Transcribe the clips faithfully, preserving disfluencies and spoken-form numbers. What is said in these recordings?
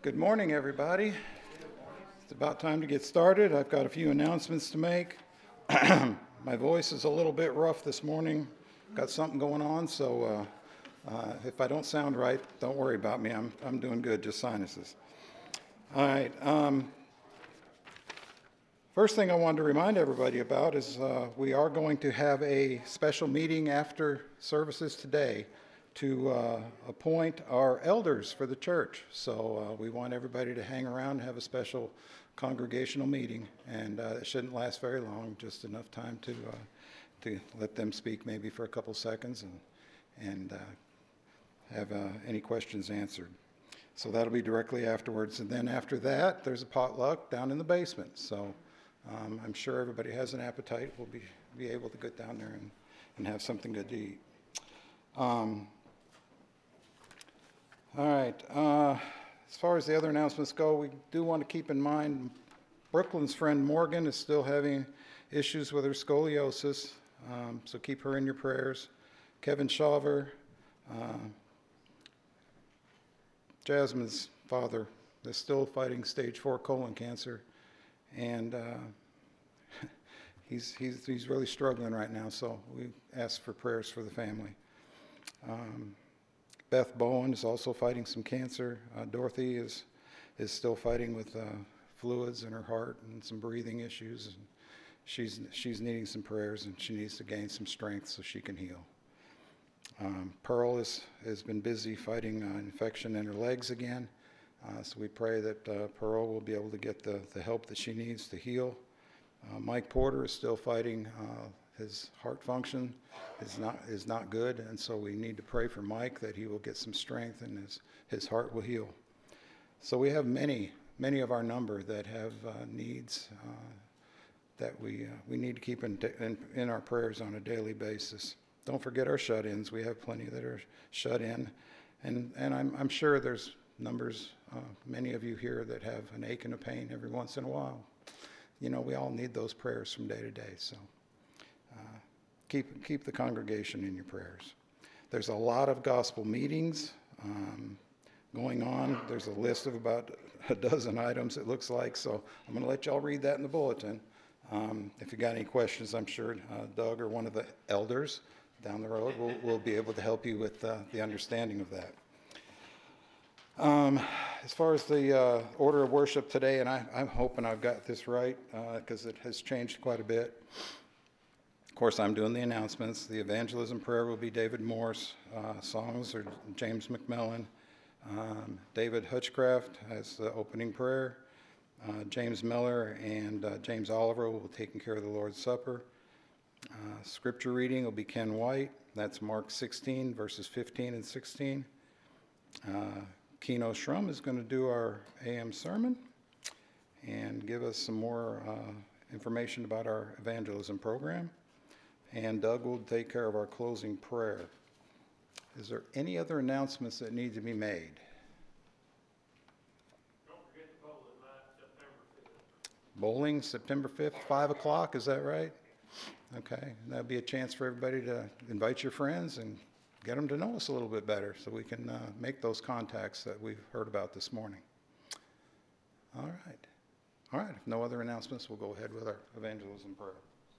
Good morning, everybody. It's about time to get started. I've got a few announcements to make. My voice is a little bit rough this morning. Got something going on, so uh, uh, if I don't sound right, don't worry about me. I'm I'm doing good, just sinuses. All right. Um, first thing I wanted to remind everybody about is uh, we are going to have a special meeting after services today to uh, appoint our elders for the church. So uh, we want everybody to hang around and have a special congregational meeting, and uh, it shouldn't last very long, just enough time to uh, to let them speak maybe for a couple seconds and and uh, have uh, any questions answered. So that'll be directly afterwards, and then after that, there's a potluck down in the basement. So um, I'm sure everybody has an appetite. We'll be be able to get down there and, and have something good to eat. Um, All right. Uh, as far as the other announcements go, we do want to keep in mind Brooklyn's friend Morgan is still having issues with her scoliosis, um, so keep her in your prayers. Kevin Shaver, uh, Jasmine's father, is still fighting stage four colon cancer, and uh, he's he's he's really struggling right now. So we ask for prayers for the family. Um, Beth Bowen is also fighting some cancer. Uh, Dorothy is is still fighting with uh, fluids in her heart and some breathing issues. And she's she's needing some prayers, and she needs to gain some strength so she can heal. Um, Pearl is, has been busy fighting uh, infection in her legs again. Uh, so we pray that uh, Pearl will be able to get the, the help that she needs to heal. Uh, Mike Porter is still fighting. Uh, His heart function is not is not good, and so we need to pray for Mike that he will get some strength and his, his heart will heal. So we have many, many of our number that have uh, needs uh, that we uh, we need to keep in, in, in our prayers on a daily basis. Don't forget our shut-ins. We have plenty that are shut in, and, and I'm, I'm sure there's numbers, uh, many of you here that have an ache and a pain every once in a while. You know, we all need those prayers from day to day, so. Uh, keep keep the congregation in your prayers. There's a lot of gospel meetings um, going on. There's a list of about a dozen items, it looks like, so I'm going to let y'all read that in the bulletin. Um, if you got any questions, I'm sure uh, Doug or one of the elders down the road will, will be able to help you with uh, the understanding of that. Um, as far as the uh, order of worship today, and I, I'm hoping I've got this right because uh, it has changed quite a bit. Of course, I'm doing the announcements. The evangelism prayer will be David Morse. Uh, songs are James McMillan. Um, David Hutchcraft has the opening prayer. Uh, James Miller and uh, James Oliver will be taking care of the Lord's Supper. Uh, scripture reading will be Ken White. That's Mark sixteen, verses fifteen and sixteen. Uh, Keno Shrum is going to do our A M sermon and give us some more uh, information about our evangelism program. And Doug will take care of our closing prayer. Is there any other announcements that need to be made? Don't forget the bowling night, September fifth. Bowling, September fifth, five o'clock, is that right? Okay, that'll be a chance for everybody to invite your friends and get them to know us a little bit better so we can uh, make those contacts that we've heard about this morning. All right. All right, if no other announcements, we'll go ahead with our evangelism prayer.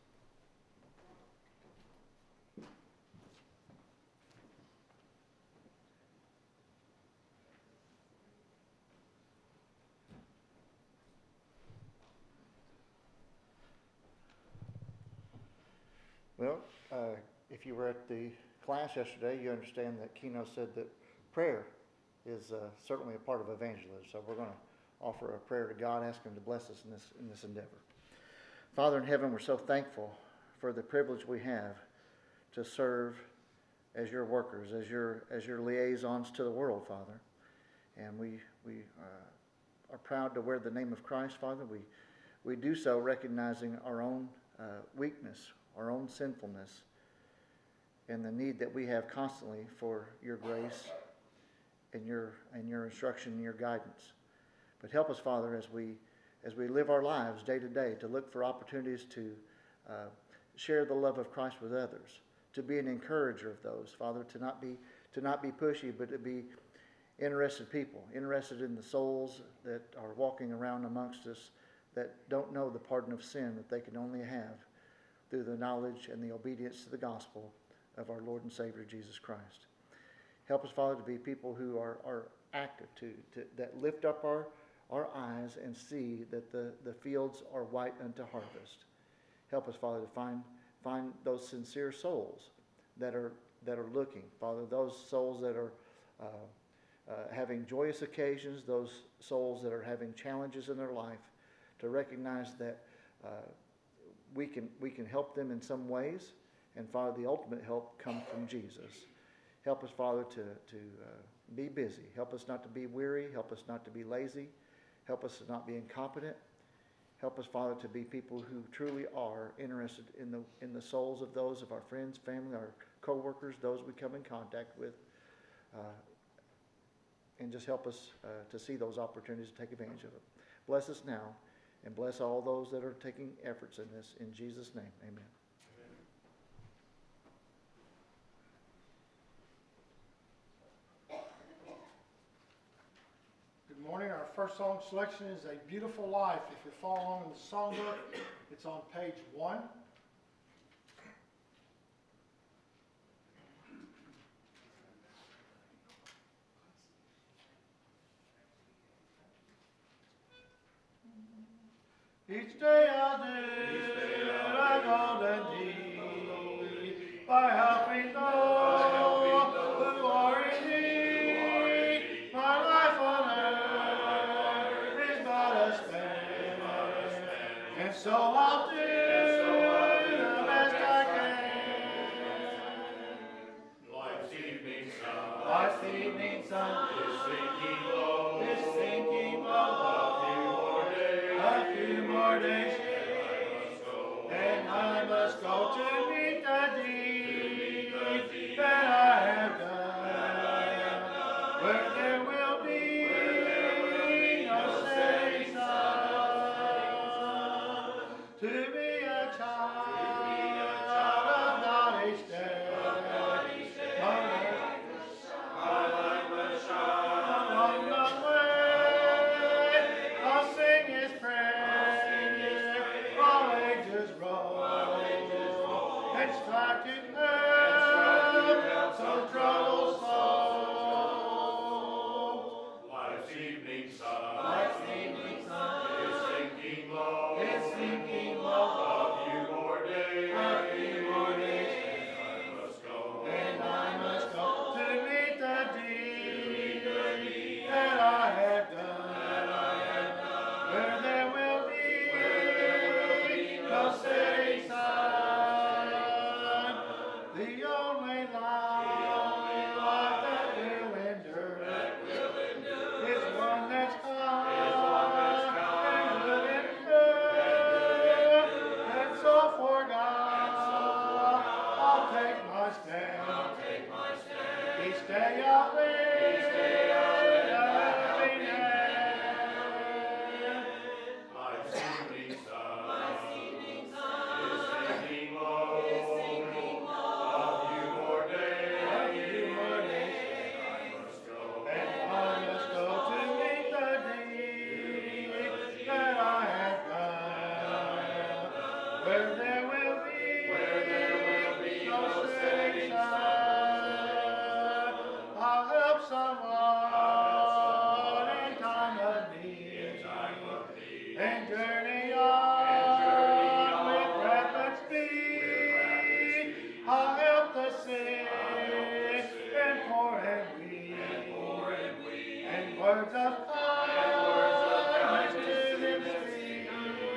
Well, uh, if you were at the class yesterday, you understand that Keno said that prayer is uh, certainly a part of evangelism. So we're going to offer a prayer to God, ask Him to bless us in this in this endeavor. Father in heaven, we're so thankful for the privilege we have to serve as your workers, as your as your liaisons to the world, Father. And we we uh, are proud to wear the name of Christ, Father. We we do so recognizing our own uh, weakness, our own sinfulness, and the need that we have constantly for your grace and your and your instruction and your guidance. But help us, Father, as we as we live our lives day to day, to look for opportunities to uh, share the love of Christ with others, to be an encourager of those, Father, to not be to not be pushy, but to be interested people, interested in the souls that are walking around amongst us that don't know the pardon of sin that they can only have through the knowledge and the obedience to the gospel of our Lord and Savior Jesus Christ. Help us, Father, to be people who are, are active, to, to that lift up our, our eyes and see that the, the fields are white unto harvest. Help us, Father, to find find those sincere souls that are that are looking, Father, those souls that are uh, uh, having joyous occasions, those souls that are having challenges in their life, to recognize that uh, we can we can help them in some ways, and Father, the ultimate help comes from Jesus. Help us, Father, to to uh, be busy. Help us not to be weary. Help us not to be lazy. Help us to not be incompetent. Help us, Father, to be people who truly are interested in the in the souls of those of our friends, family, our co-workers, those we come in contact with, uh, and just help us uh, to see those opportunities to take advantage of it. Bless us now, and bless all those that are taking efforts in this. In Jesus' name, amen. Good morning. Our first song selection is A Beautiful Life. If you're following along in the songbook, it's on page one. Each day I'll do a golden deed by helping those who are in need. My life on earth is but a span, and so I'll do the best I can. Life's evening sun, Life's evening sun is sinking low, is sinking low. a few more days, A few more days, and I must go to meet the deed that I have done, where there will be no setting sun. To be a child of God each day, my life must shine along the way. I'll sing His praise, all ages roll, and strive to help some troubled soul. life's evening sun, Life's evening sun is sinking low, is sinking low. a few more days, A few more days, I must go, and I must go to meet the deed that I have done, where there will be no setting sun. The only life that will endure is one that's kind and good and pure. And so for God, I'll take my stand. Each day I'll live a happy hand. life's evening sun, is sinking low, a few more days, A few more days, I must go, and I must go to meet the deed that I have done, where there will be no setting sun. I'll help someone in time of need, and journey on with rapid speed. I'll help the sick and poor and weak, and words of kindness to them speak.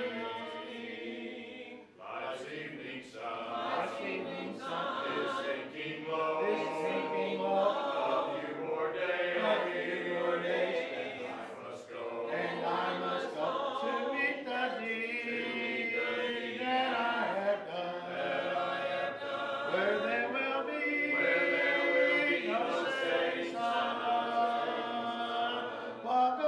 life's evening sun, Life's evening sun is sinking low, is sinking low. a few more days, A few more days, I must go, and I must go to meet the deed that I have done, where there will be no setting sun. What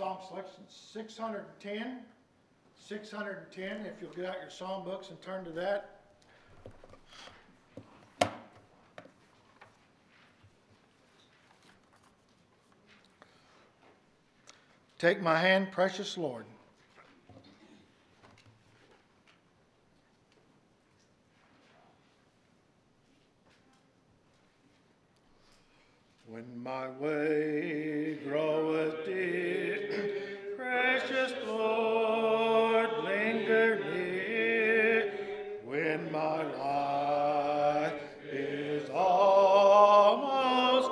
song selection six hundred ten. six hundred ten, if you'll get out your psalm books and turn to that. Take my hand, precious Lord. When my way groweth deep, precious Lord, linger near. When my life is almost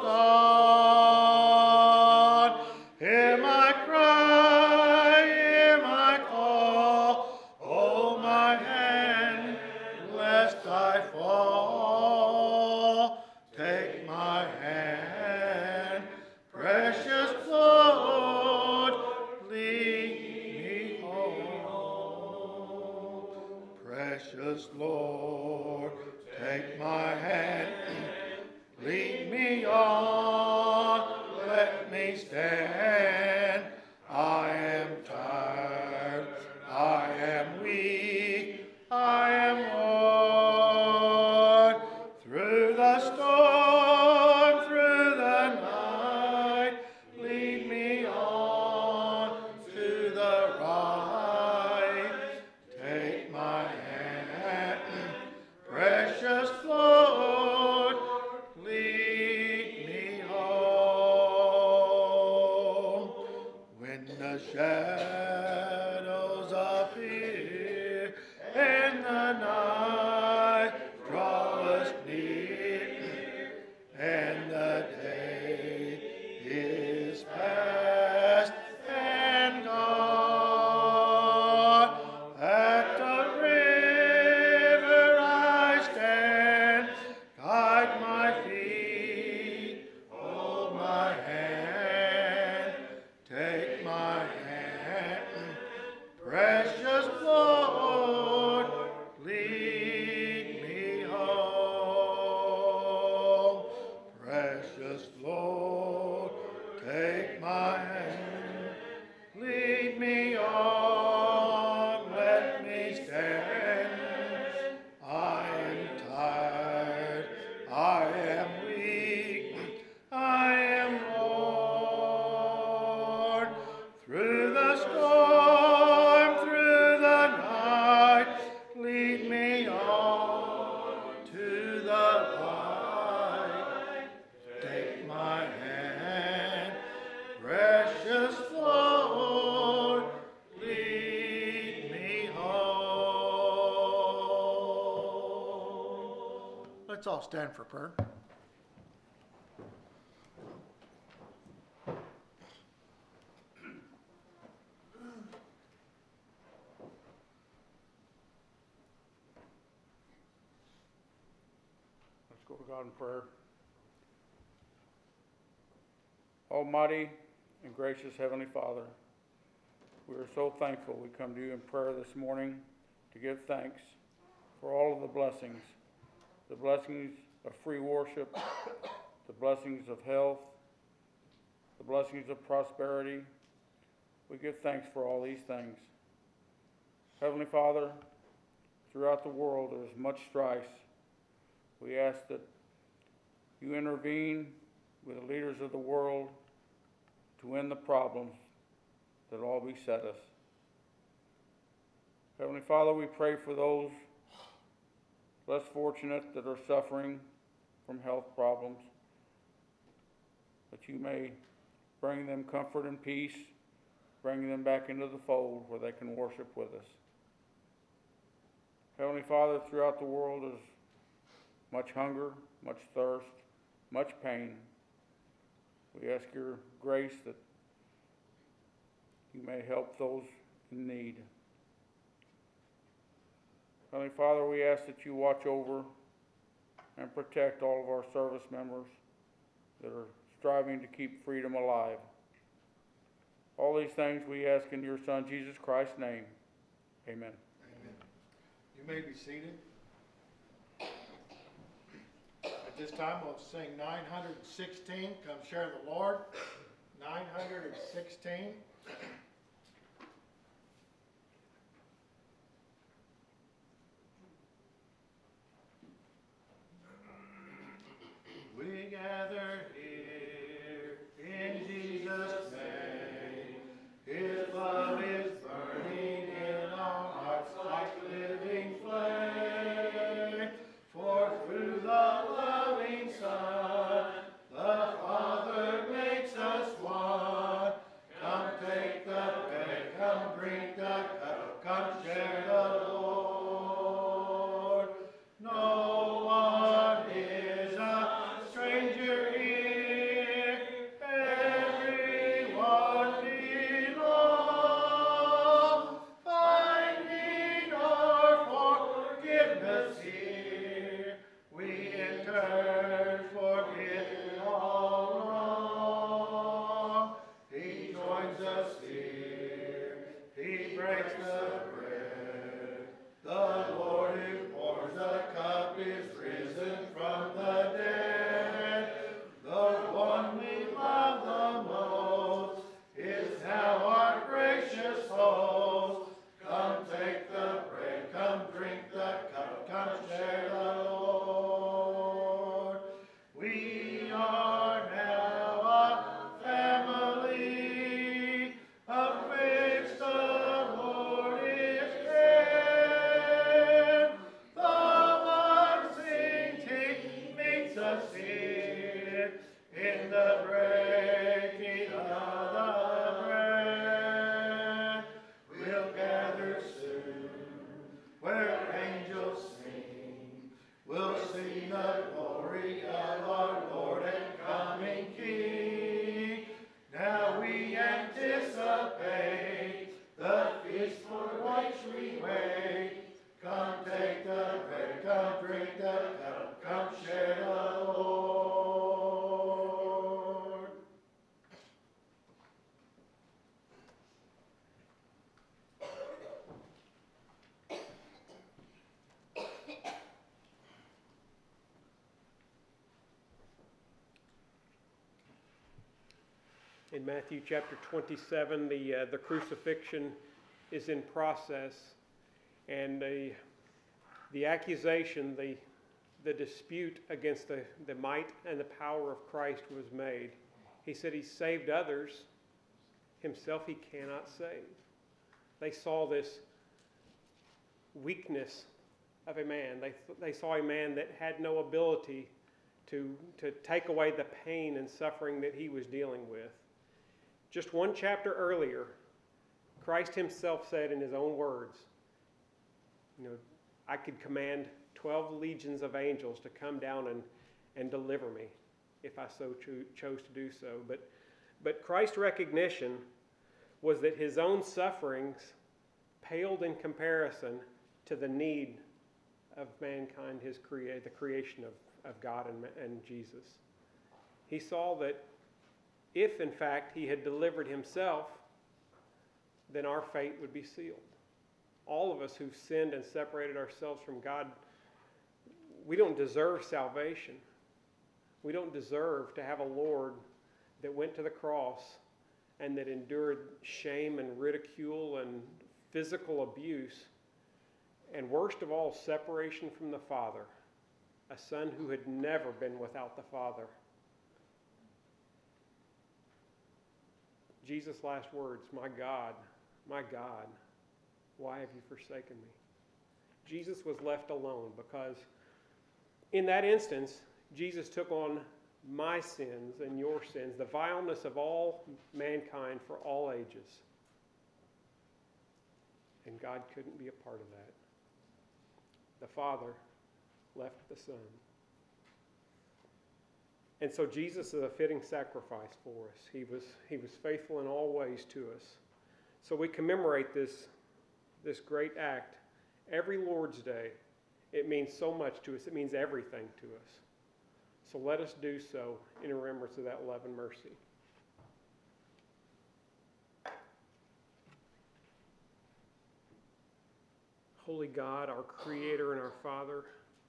gone, hear my cry, hear my call, hold my hand, lest I fall. Take my hand, precious Lord, lead me home. Precious Lord, take my hand, lead me on, let me stand. I am tired, I am weak, I am worn. Through the storm, through the night, lead me on to the right. Take my hand, precious Lord, lead me home. When the shadows appear and the night draws near, and the day is past and gone, at the river I stand, guide my feet, hold my hand, take my hand, precious Lord, lead me home. Precious Lord, take my hand, lead me on, let me stand. I am tired, I am weak, I am worn. Through the storm, through the night, lead me on to the light. Take my hand, precious Lord, lead me home. Let's all stand for prayer. Let's go to God in prayer. Almighty and gracious Heavenly Father, we are so thankful we come to you in prayer this morning to give thanks for all of the blessings, the blessings of free worship, the blessings of health, the blessings of prosperity. We give thanks for all these things. Heavenly Father, throughout the world there is much strife. We ask that you intervene with the leaders of the world to end the problems that all beset us. Heavenly Father, we pray for those less fortunate that are suffering from health problems, that you may bring them comfort and peace, bring them back into the fold where they can worship with us. Heavenly Father, throughout the world is much hunger, much thirst, much pain. We ask your grace that you may help those in need. Heavenly Father, we ask that you watch over and protect all of our service members that are striving to keep freedom alive. All these things we ask in your Son, Jesus Christ's name. Amen. Amen. You may be seated. At this time, we'll sing nine hundred sixteen, Come Share the Lord. nine hundred sixteen. We gather here in Jesus' name. His love is burning in our hearts like living flame. For through the loving Son, the Father makes us one. Come take the bread, come drink the cup, come share the Lord. No one is a stranger here, everyone belongs. Finding our forgiveness here, we in turn forgive all wrong. He joins us here, he breaks the bread. The Lord who pours the cup is risen from the dead. The one we love the most is now our gracious host. Come take the bread, come drink the cup, come share the Lord. We are now a family of which the Lord is head. The unseen meets us here in the breaking of the bread. We'll gather soon where angels sing. We'll sing the glory of our Lord and coming King. Now we anticipate the feast for which we wait. Come take the bread, come drink the cup, come share the Lord. In Matthew chapter twenty-seven, the, uh, the crucifixion is in process, and the, the accusation, the, the dispute against the, the might and the power of Christ was made. He said he saved others, himself he cannot save. They saw this weakness of a man. They, they saw a man that had no ability to, to take away the pain and suffering that he was dealing with. Just one chapter earlier, Christ himself said in his own words, you know, I could command twelve legions of angels to come down and, and deliver me if I so cho- chose to do so. But, but Christ's recognition was that his own sufferings paled in comparison to the need of mankind, his crea- the creation of, of God and, and Jesus. He saw that if, in fact, he had delivered himself, then our fate would be sealed. All of us who've sinned and separated ourselves from God, we don't deserve salvation. We don't deserve to have a Lord that went to the cross and that endured shame and ridicule and physical abuse, and worst of all, separation from the Father, a son who had never been without the Father. Jesus' last words, my God, my God, why have you forsaken me? Jesus was left alone because in that instance, Jesus took on my sins and your sins, the vileness of all mankind for all ages. And God couldn't be a part of that. The Father left the Son. And so Jesus is a fitting sacrifice for us. He was, he was faithful in all ways to us. So we commemorate this, this great act every Lord's Day. It means so much to us. It means everything to us. So let us do so in remembrance of that love and mercy. Holy God, our Creator and our Father,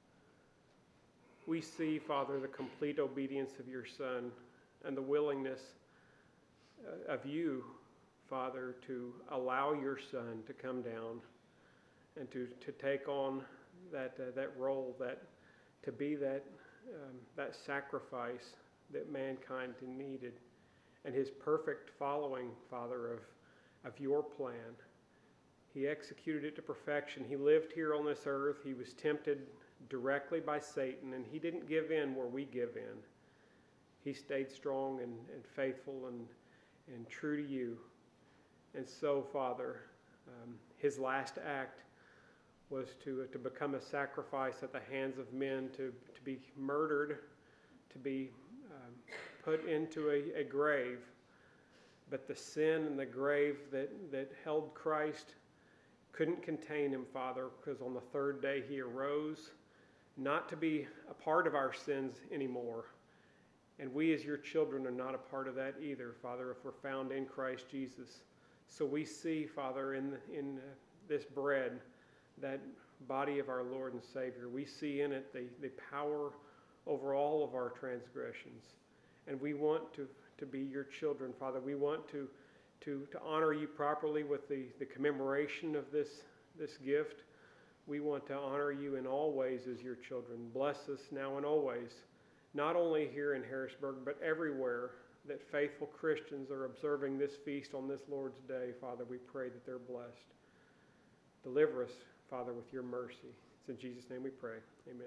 we see, Father, the complete obedience of your Son and the willingness of you, Father, to allow your Son to come down and to, to take on that, uh, that role, that to be that, um, that sacrifice that mankind needed, and his perfect following, Father, of, of your plan. He executed it to perfection. He lived here on this earth. He was tempted directly by Satan, and he didn't give in where we give in. He stayed strong and, and faithful and, and true to you. And so, Father, um, his last act was to, to become a sacrifice at the hands of men, to, to be murdered, to be um, put into a, a grave. But the sin and the grave that, that held Christ couldn't contain him, Father, because on the third day he arose, not to be a part of our sins anymore. And we as your children are not a part of that either, Father, if we're found in Christ Jesus. So we see, Father, in, in uh, this bread, that body of our Lord and Savior. We see in it the, the power over all of our transgressions. And we want to, to be your children, Father. We want to, to, to honor you properly with the, the commemoration of this, this gift. We want to honor you in all ways as your children. Bless us now and always, not only here in Harrisburg, but everywhere that faithful Christians are observing this feast on this Lord's Day. Father, we pray that they're blessed. Deliver us, Father, with your mercy. It's in Jesus' name we pray. Amen.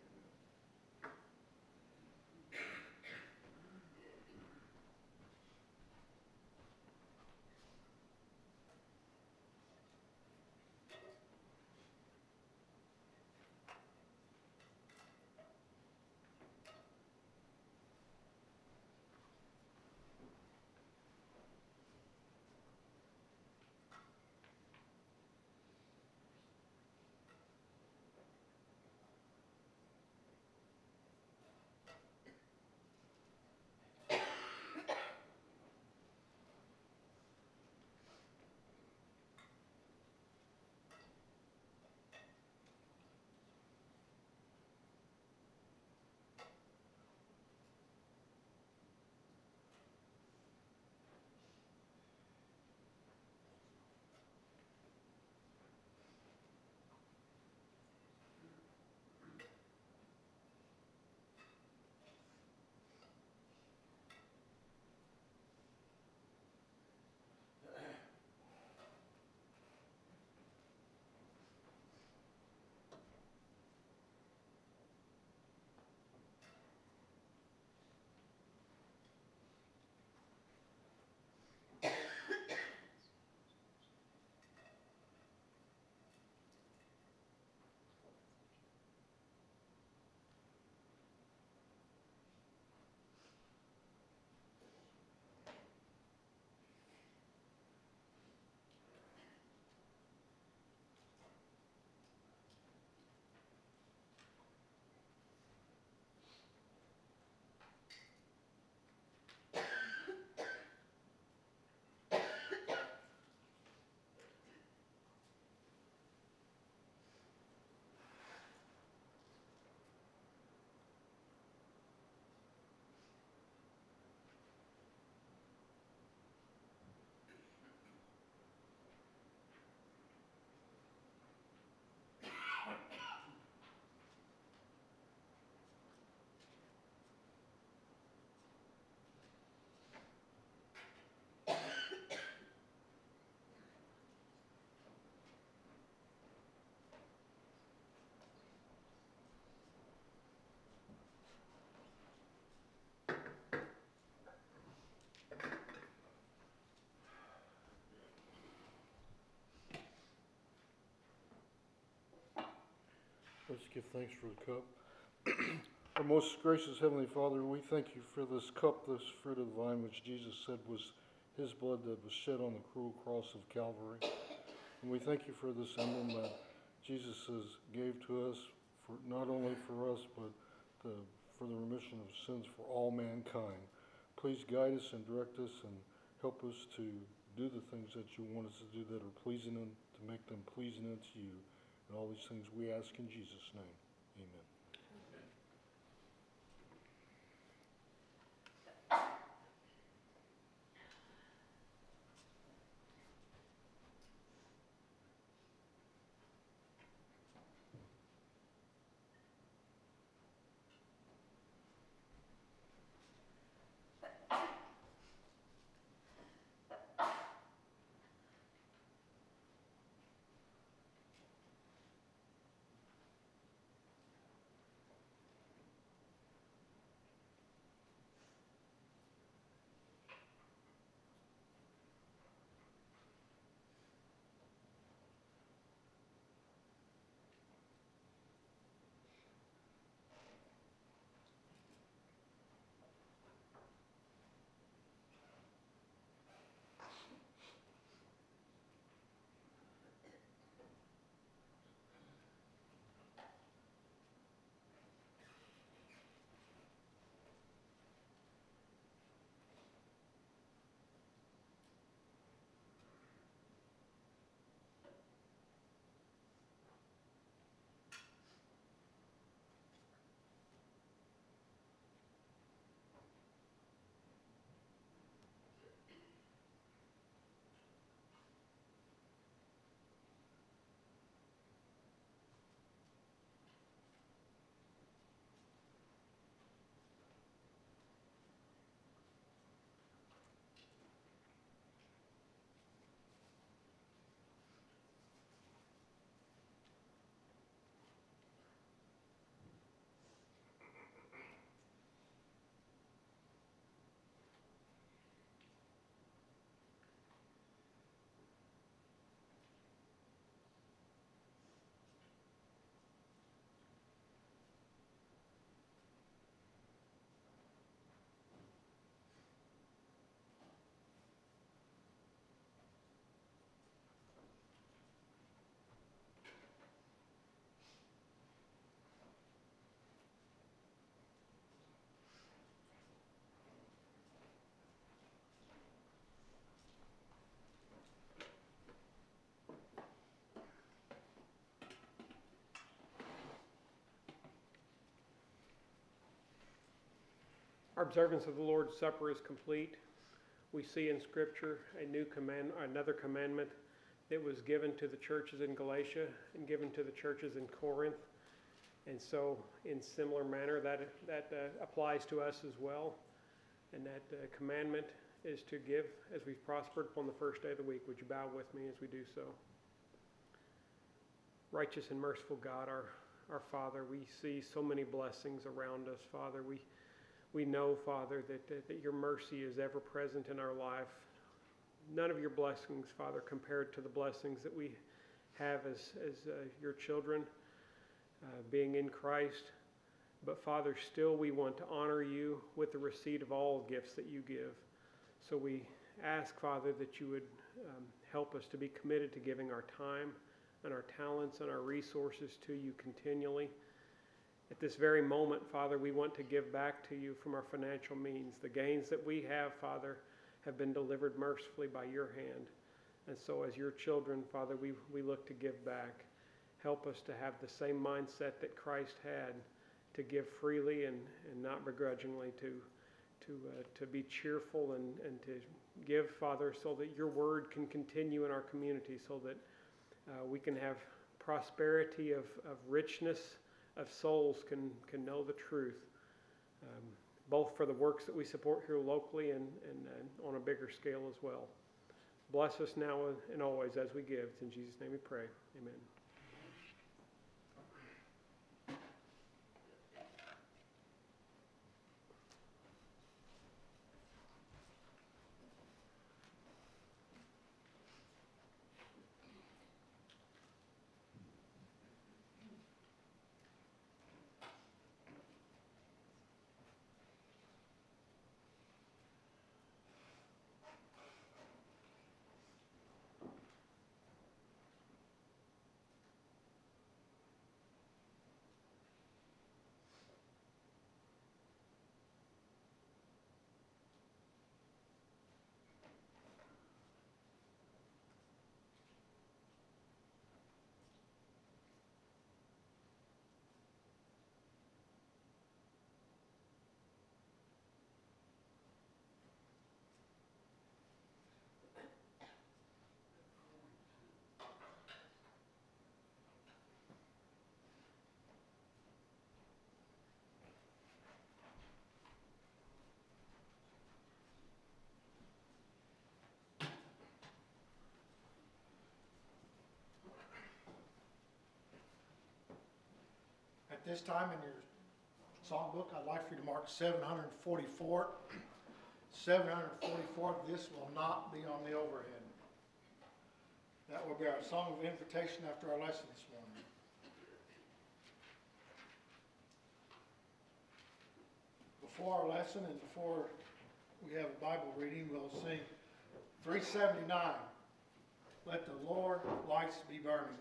Let's give thanks for the cup. Our most gracious Heavenly Father, we thank you for this cup, this fruit of the vine, which Jesus said was his blood that was shed on the cruel cross of Calvary. And we thank you for this emblem that Jesus has gave to us, for not only for us, but the, for the remission of sins for all mankind. Please guide us and direct us and help us to do the things that you want us to do that are pleasing, and to make them pleasing unto you. And all these things we ask in Jesus' name. Amen. Our observance of the Lord's Supper is complete. We see in Scripture a new command, another commandment that was given to the churches in Galatia and given to the churches in Corinth. And so, in similar manner, that, that uh, applies to us as well. And that uh, commandment is to give as we've prospered upon the first day of the week. Would you bow with me as we do so? Righteous and merciful God, our, our Father, we see so many blessings around us, Father. We, we know, Father, that, that, that your mercy is ever present in our life. None of your blessings, Father, compared to the blessings that we have as, as uh, your children, uh, being in Christ. But Father, still we want to honor you with the receipt of all gifts that you give. So we ask, Father, that you would um, help us to be committed to giving our time and our talents and our resources to you continually. At this very moment, Father, we want to give back to you from our financial means. The gains that we have, Father, have been delivered mercifully by your hand. And so as your children, Father, we, we look to give back. Help us to have the same mindset that Christ had, to give freely and, and not begrudgingly, to, to, uh, to be cheerful and, and to give, Father, so that your word can continue in our community, so that uh, we can have prosperity of, of richness of souls can, can know the truth, um, both for the works that we support here locally and, and uh, on a bigger scale as well. Bless us now and always as we give. It's in Jesus' name we pray. Amen. At this time in your songbook, I'd like for you to mark seven hundred forty-four. seven hundred forty-four, this will not be on the overhead. That will be our song of invitation after our lesson this morning. Before our lesson and before we have a Bible reading, we'll sing three seventy-nine, Let the Lord Lights Be Burning.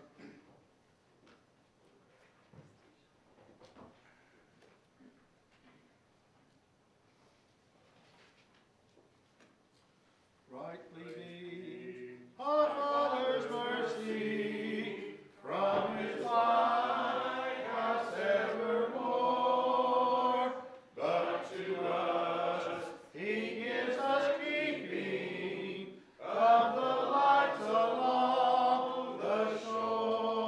Rightly be our Father's mercy from his light house evermore, but to us he gives us keeping of the lights along the shore.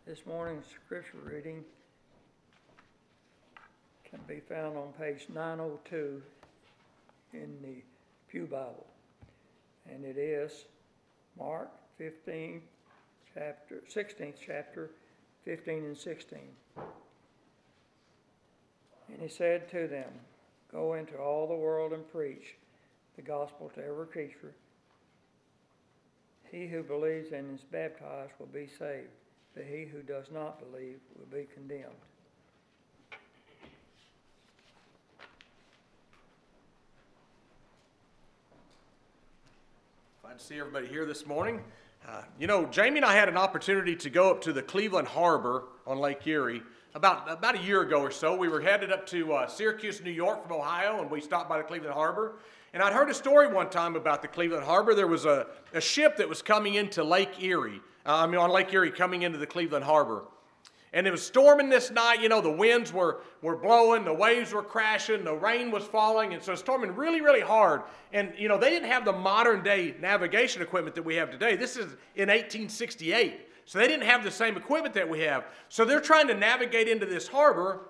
This morning's scripture reading can be found on page nine oh two in the Pew Bible. And it is Mark fifteen, chapter, sixteenth chapter, fifteen and sixteen. And he said to them, "Go into all the world and preach the gospel to every creature. He who believes and is baptized will be saved, but he who does not believe will be condemned." Glad to see everybody here this morning. Uh, you know, Jamie and I had an opportunity to go up to the Cleveland Harbor on Lake Erie about, about a year ago or so. We were headed up to uh, Syracuse, New York from Ohio, and we stopped by the Cleveland Harbor. And I'd heard a story one time about the Cleveland Harbor. There was a, a ship that was coming into Lake Erie, uh, I mean on Lake Erie, coming into the Cleveland Harbor. And it was storming this night. You know, the winds were, were blowing, the waves were crashing, the rain was falling, and so it was storming really, really hard. And, you know, they didn't have the modern day navigation equipment that we have today. This is in eighteen sixty-eight. So they didn't have the same equipment that we have. So they're trying to navigate into this harbor.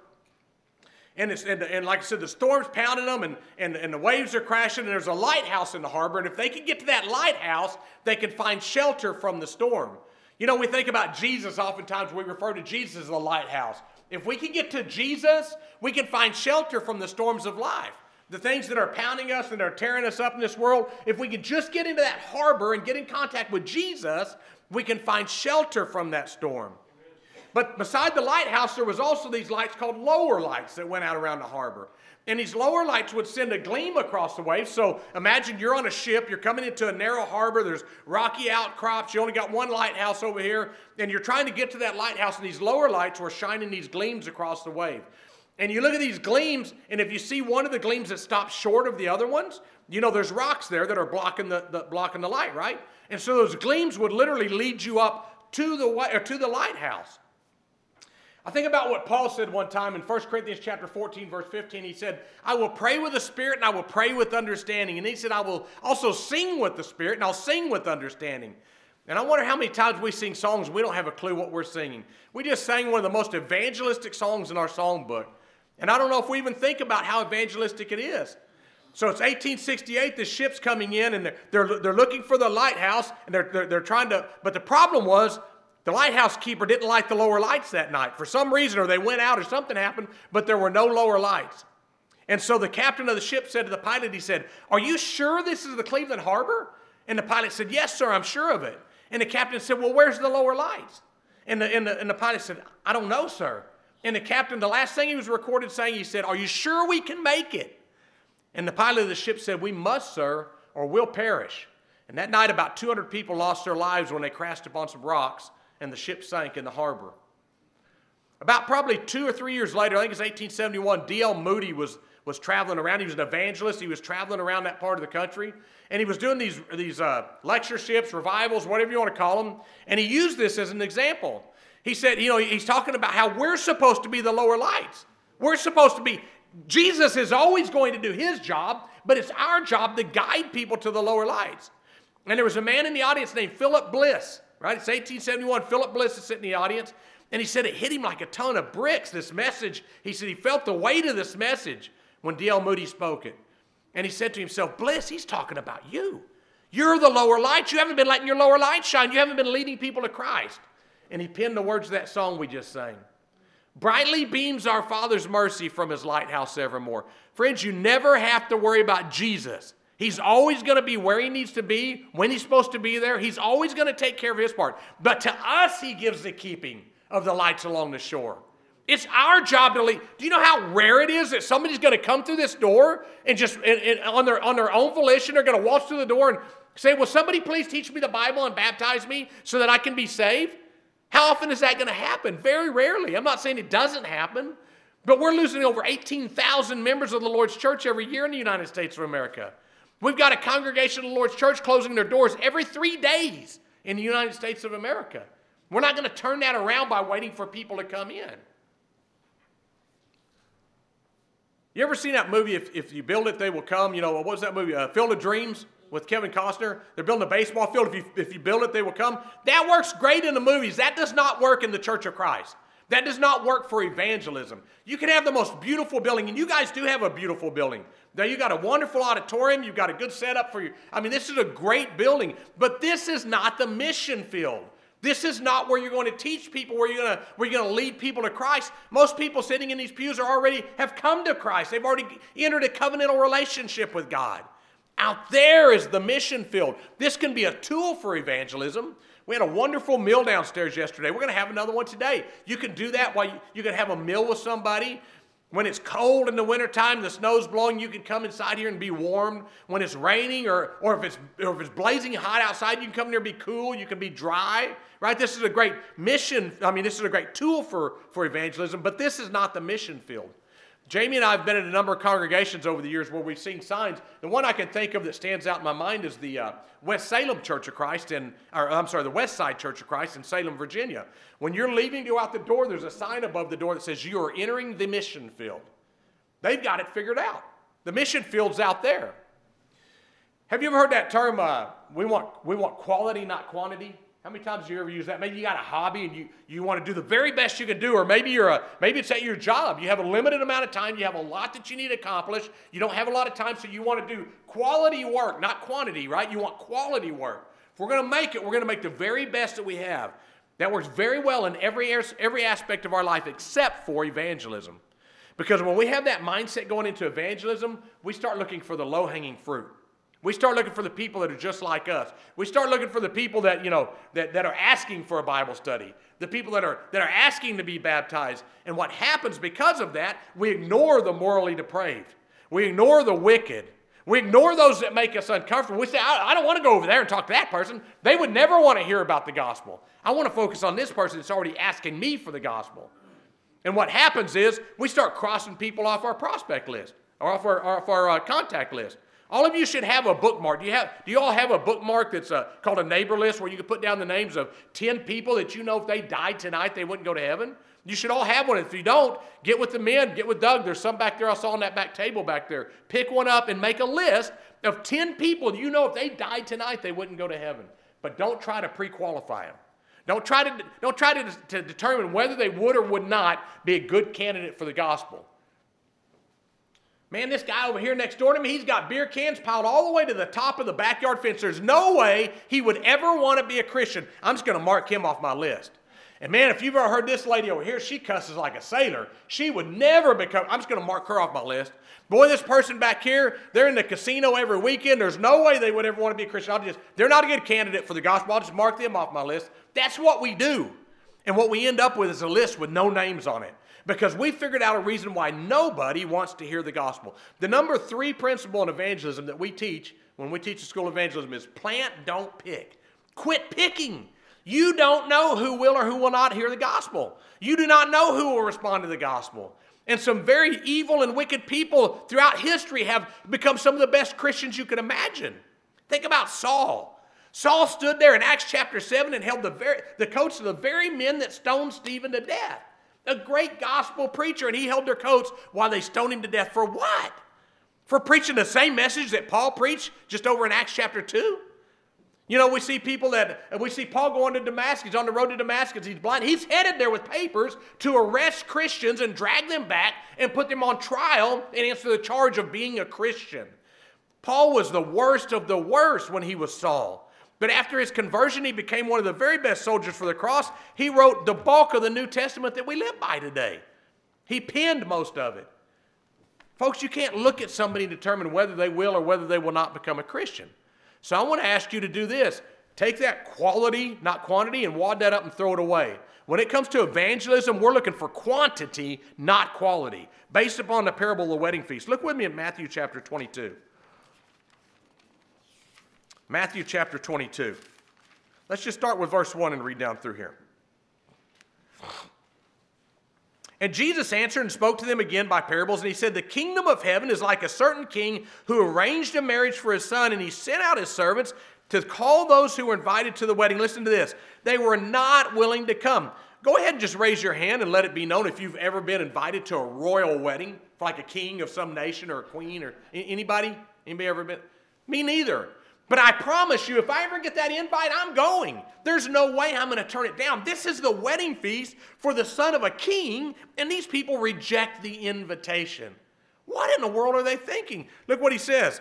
And, it's, and, and like I said, the storm's pounding them, and, and, and the waves are crashing, and there's a lighthouse in the harbor. And if they can get to that lighthouse, they can find shelter from the storm. You know, we think about Jesus, oftentimes we refer to Jesus as a lighthouse. If we can get to Jesus, we can find shelter from the storms of life. The things that are pounding us and are tearing us up in this world, if we can just get into that harbor and get in contact with Jesus, we can find shelter from that storm. But beside the lighthouse, there was also these lights called lower lights that went out around the harbor. And these lower lights would send a gleam across the waves. So imagine you're on a ship, you're coming into a narrow harbor, there's rocky outcrops, you only got one lighthouse over here, and you're trying to get to that lighthouse, and these lower lights were shining these gleams across the wave. And you look at these gleams, and if you see one of the gleams that stops short of the other ones, you know there's rocks there that are blocking the, the, blocking the light, right? And so those gleams would literally lead you up to the, or to the lighthouse. I think about what Paul said one time in First Corinthians chapter fourteen, verse fifteen. He said, "I will pray with the Spirit and I will pray with understanding." And he said, "I will also sing with the Spirit and I'll sing with understanding." And I wonder how many times we sing songs and we don't have a clue what we're singing. We just sang one of the most evangelistic songs in our songbook. And I don't know if we even think about how evangelistic it is. So it's eighteen sixty-eight, the ship's coming in, and they're, they're, they're looking for the lighthouse, and they're, they're, they're trying to, but the problem was, the lighthouse keeper didn't light the lower lights that night. For some reason, or they went out or something happened, but there were no lower lights. And so the captain of the ship said to the pilot, he said, "Are you sure this is the Cleveland Harbor?" And the pilot said, "Yes, sir, I'm sure of it." And the captain said, "Well, where's the lower lights?" And the, and the, and the pilot said, "I don't know, sir." And the captain, the last thing he was recorded saying, he said, "Are you sure we can make it?" And the pilot of the ship said, "We must, sir, or we'll perish." And that night, about two hundred people lost their lives when they crashed upon some rocks, and the ship sank in the harbor. About probably two or three years later, I think it's eighteen seventy-one, D L Moody was, was traveling around. He was an evangelist. He was traveling around that part of the country. And he was doing these, these uh, lectureships, revivals, whatever you want to call them. And he used this as an example. He said, you know, he's talking about how we're supposed to be the lower lights. We're supposed to be, Jesus is always going to do his job, but it's our job to guide people to the lower lights. And there was a man in the audience named Philip Bliss. Right? It's eighteen seventy-one. Philip Bliss is sitting in the audience, and he said it hit him like a ton of bricks, this message. He said he felt the weight of this message when D L Moody spoke it. And he said to himself, "Bliss, he's talking about you. You're the lower light. You haven't been letting your lower light shine. You haven't been leading people to Christ." And he penned the words of that song we just sang. "Brightly beams our Father's mercy from his lighthouse evermore." Friends, you never have to worry about Jesus. He's always going to be where he needs to be, when he's supposed to be there. He's always going to take care of his part. But to us, he gives the keeping of the lights along the shore. It's our job to lead. Do you know how rare it is that somebody's going to come through this door and just and, and on their on their own volition, they're going to walk through the door and say, "Will somebody please teach me the Bible and baptize me so that I can be saved?" How often is that going to happen? Very rarely. I'm not saying it doesn't happen, but we're losing over eighteen thousand members of the Lord's church every year in the United States of America. We've got a congregation of the Lord's church closing their doors every three days in the United States of America. We're not going to turn that around by waiting for people to come in. You ever seen that movie, If, if You Build It, They Will Come? You know, what was that movie, uh, Field of Dreams? with Kevin Costner. They're building a baseball field. If you, if you build it, they will come. That works great in the movies. That does not work in the Church of Christ. That does not work for evangelism. You can have the most beautiful building, and you guys do have a beautiful building. Now, you got a wonderful auditorium. You've got a good setup for you. I mean, this is a great building, but this is not the mission field. This is not where you're going to teach people, where you're going to, where you're going to lead people to Christ. Most people sitting in these pews are already have come to Christ. They've already entered a covenantal relationship with God. Out there is the mission field. This can be a tool for evangelism. We had a wonderful meal downstairs yesterday. We're going to have another one today. You can do that while you, you can have a meal with somebody. When it's cold in the wintertime, the snow's blowing, you can come inside here and be warm. When it's raining or, or, if it's, or if it's blazing hot outside, you can come here and be cool. You can be dry, right? This is a great mission. I mean, this is a great tool for, for evangelism, but this is not the mission field. Jamie and I have been at a number of congregations over the years where we've seen signs. The one I can think of that stands out in my mind is the uh, West Salem Church of Christ, in, or I'm sorry, the West Side Church of Christ in Salem, Virginia. When you're leaving to go out the door, there's a sign above the door that says you are entering the mission field. They've got it figured out. The mission field's out there. Have you ever heard that term, uh, we want, we want quality, not quantity? How many times do you ever use that? Maybe you got a hobby and you, you want to do the very best you can do, or maybe you're a maybe it's at your job. You have a limited amount of time. You have a lot that you need to accomplish. You don't have a lot of time, so you want to do quality work, not quantity, right? You want quality work. If we're going to make it, we're going to make the very best that we have. That works very well in every, every aspect of our life except for evangelism. Because when we have that mindset going into evangelism, we start looking for the low-hanging fruit. We start looking for the people that are just like us. We start looking for the people that, you know, that, that are asking for a Bible study, the people that are, that are asking to be baptized. And what happens because of that, we ignore the morally depraved. We ignore the wicked. We ignore those that make us uncomfortable. We say, I, I don't want to go over there and talk to that person. They would never want to hear about the gospel. I want to focus on this person that's already asking me for the gospel. And what happens is we start crossing people off our prospect list or off our, off our uh, contact list. All of you should have a bookmark. Do you have? Do you all have a bookmark that's uh, called a neighbor list where you can put down the names of ten people that you know if they died tonight they wouldn't go to heaven? You should all have one. If you don't, get with the men. Get with Doug. There's some back there I saw on that back table back there. Pick one up and make a list of ten people you know if they died tonight they wouldn't go to heaven. But don't try to pre-qualify them. Don't try to, don't try to, to determine whether they would or would not be a good candidate for the gospel. Man, this guy over here next door to me, he's got beer cans piled all the way to the top of the backyard fence. There's no way he would ever want to be a Christian. I'm just going to mark him off my list. And man, if you've ever heard this lady over here, she cusses like a sailor. She would never become, I'm just going to mark her off my list. Boy, this person back here, they're in the casino every weekend. There's no way they would ever want to be a Christian. I'll just, they're not a good candidate for the gospel. I'll just mark them off my list. That's what we do. And what we end up with is a list with no names on it. Because we figured out a reason why nobody wants to hear the gospel. The number three principle in evangelism that we teach when we teach the school of evangelism is plant, don't pick. Quit picking. You don't know who will or who will not hear the gospel. You do not know who will respond to the gospel. And some very evil and wicked people throughout history have become some of the best Christians you can imagine. Think about Saul. Saul stood there in Acts chapter seven and held the, very, the coats of the very men that stoned Stephen to death. A great gospel preacher, and he held their coats while they stoned him to death. For what? For preaching the same message that Paul preached just over in Acts chapter two? You know, we see people that, we see Paul going to Damascus. He's on the road to Damascus. He's blind. He's headed there with papers to arrest Christians and drag them back and put them on trial and answer the charge of being a Christian. Paul was the worst of the worst when he was Saul. But after his conversion, he became one of the very best soldiers for the cross. He wrote the bulk of the New Testament that we live by today. He penned most of it. Folks, you can't look at somebody and determine whether they will or whether they will not become a Christian. So I want to ask you to do this. Take that quality, not quantity, and wad that up and throw it away. When it comes to evangelism, we're looking for quantity, not quality, based upon the parable of the wedding feast. Look with me in Matthew chapter twenty-two. Matthew chapter twenty-two. Let's just start with verse one and read down through here. And Jesus answered and spoke to them again by parables, and he said, the kingdom of heaven is like a certain king who arranged a marriage for his son, and he sent out his servants to call those who were invited to the wedding. Listen to this. They were not willing to come. Go ahead and just raise your hand and let it be known if you've ever been invited to a royal wedding, like a king of some nation or a queen or anybody. Anybody ever been? Me neither. But I promise you, if I ever get that invite, I'm going. There's no way I'm going to turn it down. This is the wedding feast for the son of a king, and these people reject the invitation. What in the world are they thinking? Look what he says.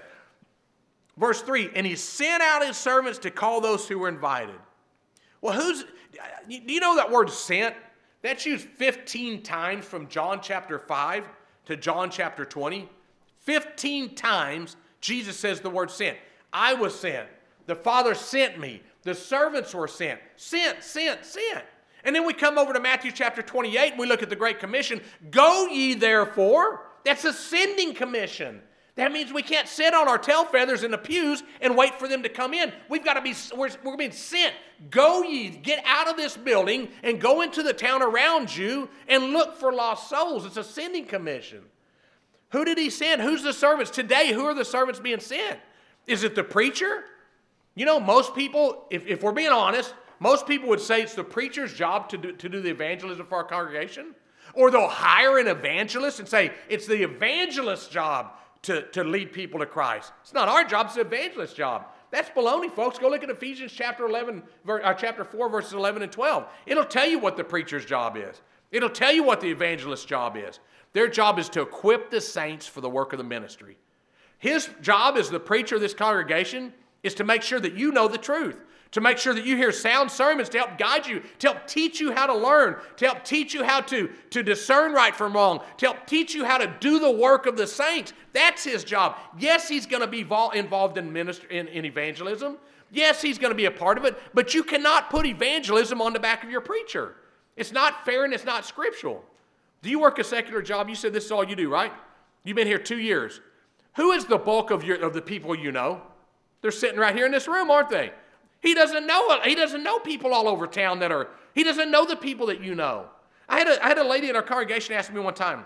Verse three, and he sent out his servants to call those who were invited. Well, who's, do you know that word sent? That's used fifteen times from John chapter five to John chapter twenty. fifteen times Jesus says the word sent. I was sent. The Father sent me. The servants were sent. Sent, sent, sent. And then we come over to Matthew chapter twenty-eight and we look at the Great Commission. Go ye therefore. That's a sending commission. That means we can't sit on our tail feathers in the pews and wait for them to come in. We've got to be, we're, we're being sent. Go ye, get out of this building and go into the town around you and look for lost souls. It's a sending commission. Who did he send? Who's the servants? Today, who are the servants being sent? Is it the preacher? You know, most people, if, if we're being honest, most people would say it's the preacher's job to do, to do the evangelism for our congregation. Or they'll hire an evangelist and say it's the evangelist's job to, to lead people to Christ. It's not our job, it's the evangelist's job. That's baloney, folks. Go look at Ephesians chapter eleven, uh, chapter four, verses eleven and twelve. It'll tell you what the preacher's job is. It'll tell you what the evangelist's job is. Their job is to equip the saints for the work of the ministry. His job as the preacher of this congregation is to make sure that you know the truth, to make sure that you hear sound sermons to help guide you, to help teach you how to learn, to help teach you how to, to discern right from wrong, to help teach you how to do the work of the saints. That's his job. Yes, he's going to be involved in, ministry, in, in evangelism. Yes, he's going to be a part of it, but you cannot put evangelism on the back of your preacher. It's not fair and it's not scriptural. Do you work a secular job? You said this is all you do, right? You've been here two years. Who is the bulk of, your, of the people you know? They're sitting right here in this room, aren't they? He doesn't know. He doesn't know people all over town that are, he doesn't know the people that you know. I had a, I had a lady in our congregation ask me one time,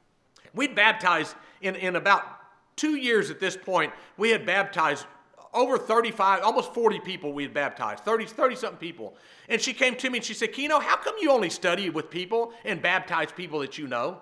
we'd baptized in, in about two years at this point, we had baptized over thirty-five, almost forty people we had baptized, thirty, thirty-something people. And she came to me and she said, Keno, how come you only study with people and baptize people that you know?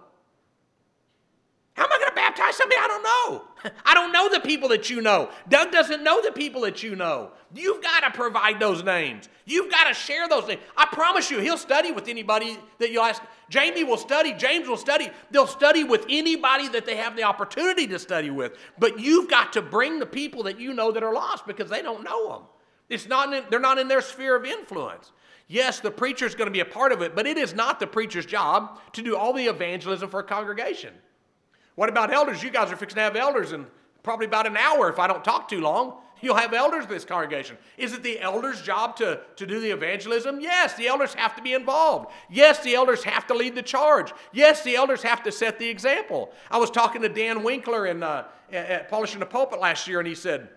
How am I going to baptize somebody I don't know? I don't know the people that you know. Doug doesn't know the people that you know. You've got to provide those names. You've got to share those names. I promise you, he'll study with anybody that you ask. Jamie will study. James will study. They'll study with anybody that they have the opportunity to study with. But you've got to bring the people that you know that are lost because they don't know them. It's not in, they're not in their sphere of influence. Yes, the preacher's going to be a part of it, but it is not the preacher's job to do all the evangelism for a congregation. What about elders? You guys are fixing to have elders in probably about an hour if I don't talk too long. You'll have elders in this congregation. Is it the elders' job to, to do the evangelism? Yes, the elders have to be involved. Yes, the elders have to lead the charge. Yes, the elders have to set the example. I was talking to Dan Winkler in, uh, at Polishing the Pulpit last year, and he said,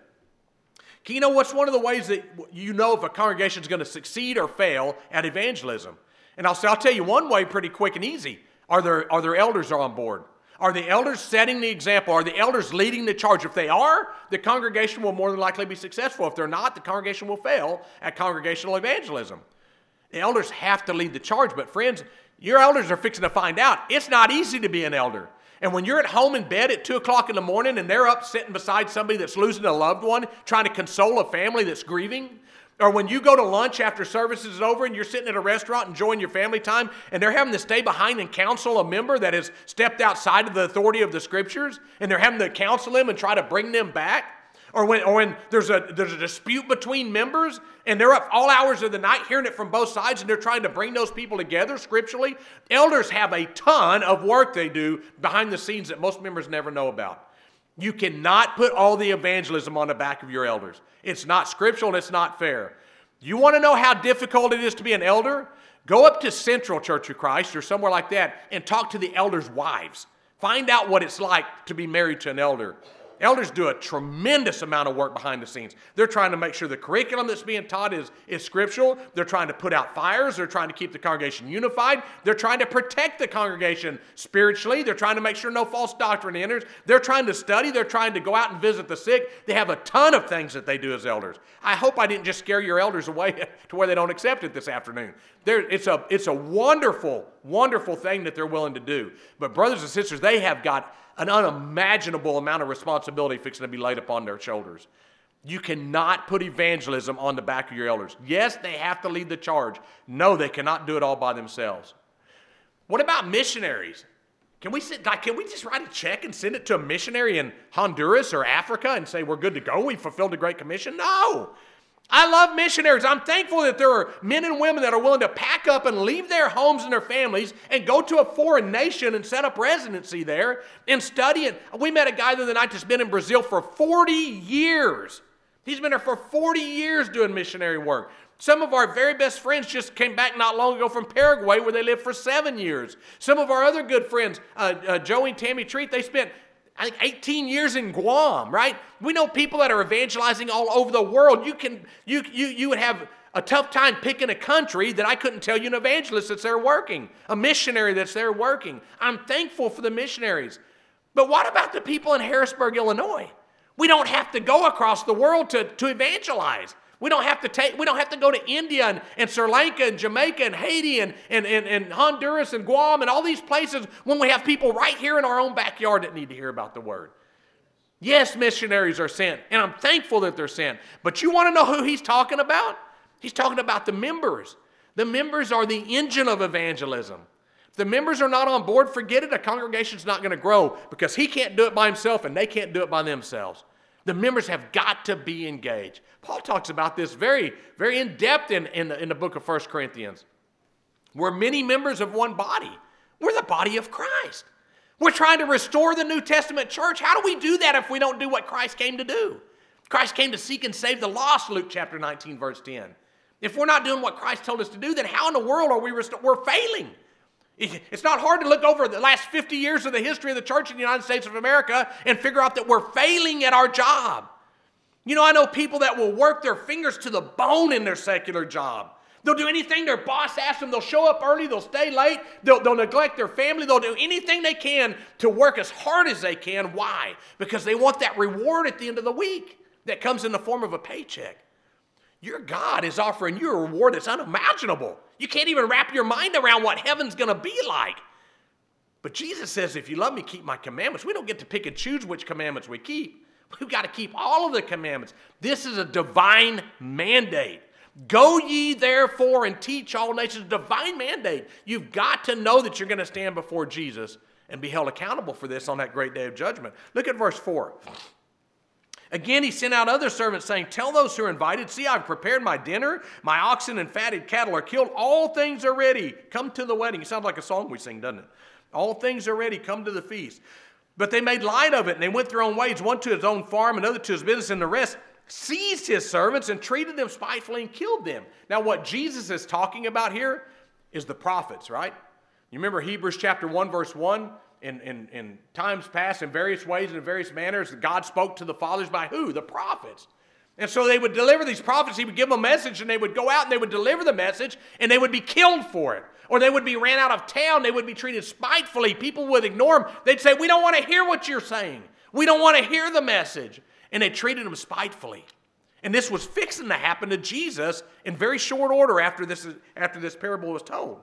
Keno, what's one of the ways that you know if a congregation is going to succeed or fail at evangelism? And I'll say, I'll tell you one way pretty quick and easy. Are there, are there elders on board? Are the elders setting the example? Are the elders leading the charge? If they are, the congregation will more than likely be successful. If they're not, the congregation will fail at congregational evangelism. The elders have to lead the charge. But friends, your elders are fixing to find out it's not easy to be an elder. And when you're at home in bed at two o'clock in the morning and they're up sitting beside somebody that's losing a loved one, trying to console a family that's grieving, or when you go to lunch after service is over and you're sitting at a restaurant enjoying your family time and they're having to stay behind and counsel a member that has stepped outside of the authority of the scriptures and they're having to counsel them and try to bring them back. Or when, or when there's a, there's a dispute between members and they're up all hours of the night hearing it from both sides and they're trying to bring those people together scripturally. Elders have a ton of work they do behind the scenes that most members never know about. You cannot put all the evangelism on the back of your elders. It's not scriptural and it's not fair. You want to know how difficult it is to be an elder? Go up to Central Church of Christ or somewhere like that and talk to the elders' wives. Find out what it's like to be married to an elder. Elders do a tremendous amount of work behind the scenes. They're trying to make sure the curriculum that's being taught is, is scriptural. They're trying to put out fires. They're trying to keep the congregation unified. They're trying to protect the congregation spiritually. They're trying to make sure no false doctrine enters. They're trying to study. They're trying to go out and visit the sick. They have a ton of things that they do as elders. I hope I didn't just scare your elders away to where they don't accept it this afternoon. There, it's a, it's a wonderful, wonderful thing that they're willing to do. But brothers and sisters, they have got an unimaginable amount of responsibility fixing to be laid upon their shoulders. You cannot put evangelism on the back of your elders. Yes, they have to lead the charge. No, they cannot do it all by themselves. What about missionaries? Can we sit, like, can we just write a check and send it to a missionary in Honduras or Africa and say we're good to go? We fulfilled the Great Commission? No. I love missionaries. I'm thankful that there are men and women that are willing to pack up and leave their homes and their families and go to a foreign nation and set up residency there and study it. We met a guy the other night that's been in Brazil for forty years. He's been there for forty years doing missionary work. Some of our very best friends just came back not long ago from Paraguay where they lived for seven years. Some of our other good friends, uh, uh, Joey and Tammy Treat, they spent I think eighteen years in Guam, right? We know people that are evangelizing all over the world. You can you you you would have a tough time picking a country that I couldn't tell you an evangelist that's there working, a missionary that's there working. I'm thankful for the missionaries. But what about the people in Harrisburg, Illinois? We don't have to go across the world to, to evangelize. We don't have to take, we don't have to go to India and, and Sri Lanka and Jamaica and Haiti and, and, and, and Honduras and Guam and all these places when we have people right here in our own backyard that need to hear about the word. Yes, missionaries are sent, and I'm thankful that they're sent. But you want to know who he's talking about? He's talking about the members. The members are the engine of evangelism. If the members are not on board, forget it. A congregation's not going to grow because he can't do it by himself and they can't do it by themselves. The members have got to be engaged. Paul talks about this very, very in depth in, in, the, in the book of First Corinthians. We're many members of one body. We're the body of Christ. We're trying to restore the New Testament church. How do we do that if we don't do what Christ came to do? Christ came to seek and save the lost, Luke chapter nineteen, verse ten. If we're not doing what Christ told us to do, then how in the world are we restored? We're failing. It's not hard to look over the last fifty years of the history of the church in the United States of America and figure out that we're failing at our job. You know, I know people that will work their fingers to the bone in their secular job. They'll do anything their boss asks them. They'll show up early. They'll stay late. They'll, they'll neglect their family. They'll do anything they can to work as hard as they can. Why? Because they want that reward at the end of the week that comes in the form of a paycheck. Your God is offering you a reward that's unimaginable. You can't even wrap your mind around what heaven's going to be like. But Jesus says, if you love me, keep my commandments. We don't get to pick and choose which commandments we keep. We've got to keep all of the commandments. This is a divine mandate. Go ye therefore and teach all nations. Divine mandate. You've got to know that you're going to stand before Jesus and be held accountable for this on that great day of judgment. Look at verse four. Again, he sent out other servants saying, tell those who are invited, see, I've prepared my dinner. My oxen and fatted cattle are killed. All things are ready. Come to the wedding. It sounds like a song we sing, doesn't it? All things are ready. Come to the feast. But they made light of it, and they went their own ways, one to his own farm, another to his business, and the rest seized his servants and treated them spitefully and killed them. Now, what Jesus is talking about here is the prophets, right? You remember Hebrews chapter one, verse one? In, in, in times past, in various ways and in various manners, God spoke to the fathers by who? The prophets. And so they would deliver these prophets. He would give them a message, and they would go out and they would deliver the message, and they would be killed for it. Or they would be ran out of town. They would be treated spitefully. People would ignore them. They'd say, we don't want to hear what you're saying. We don't want to hear the message. And they treated them spitefully. And this was fixing to happen to Jesus in very short order after this, after this parable was told.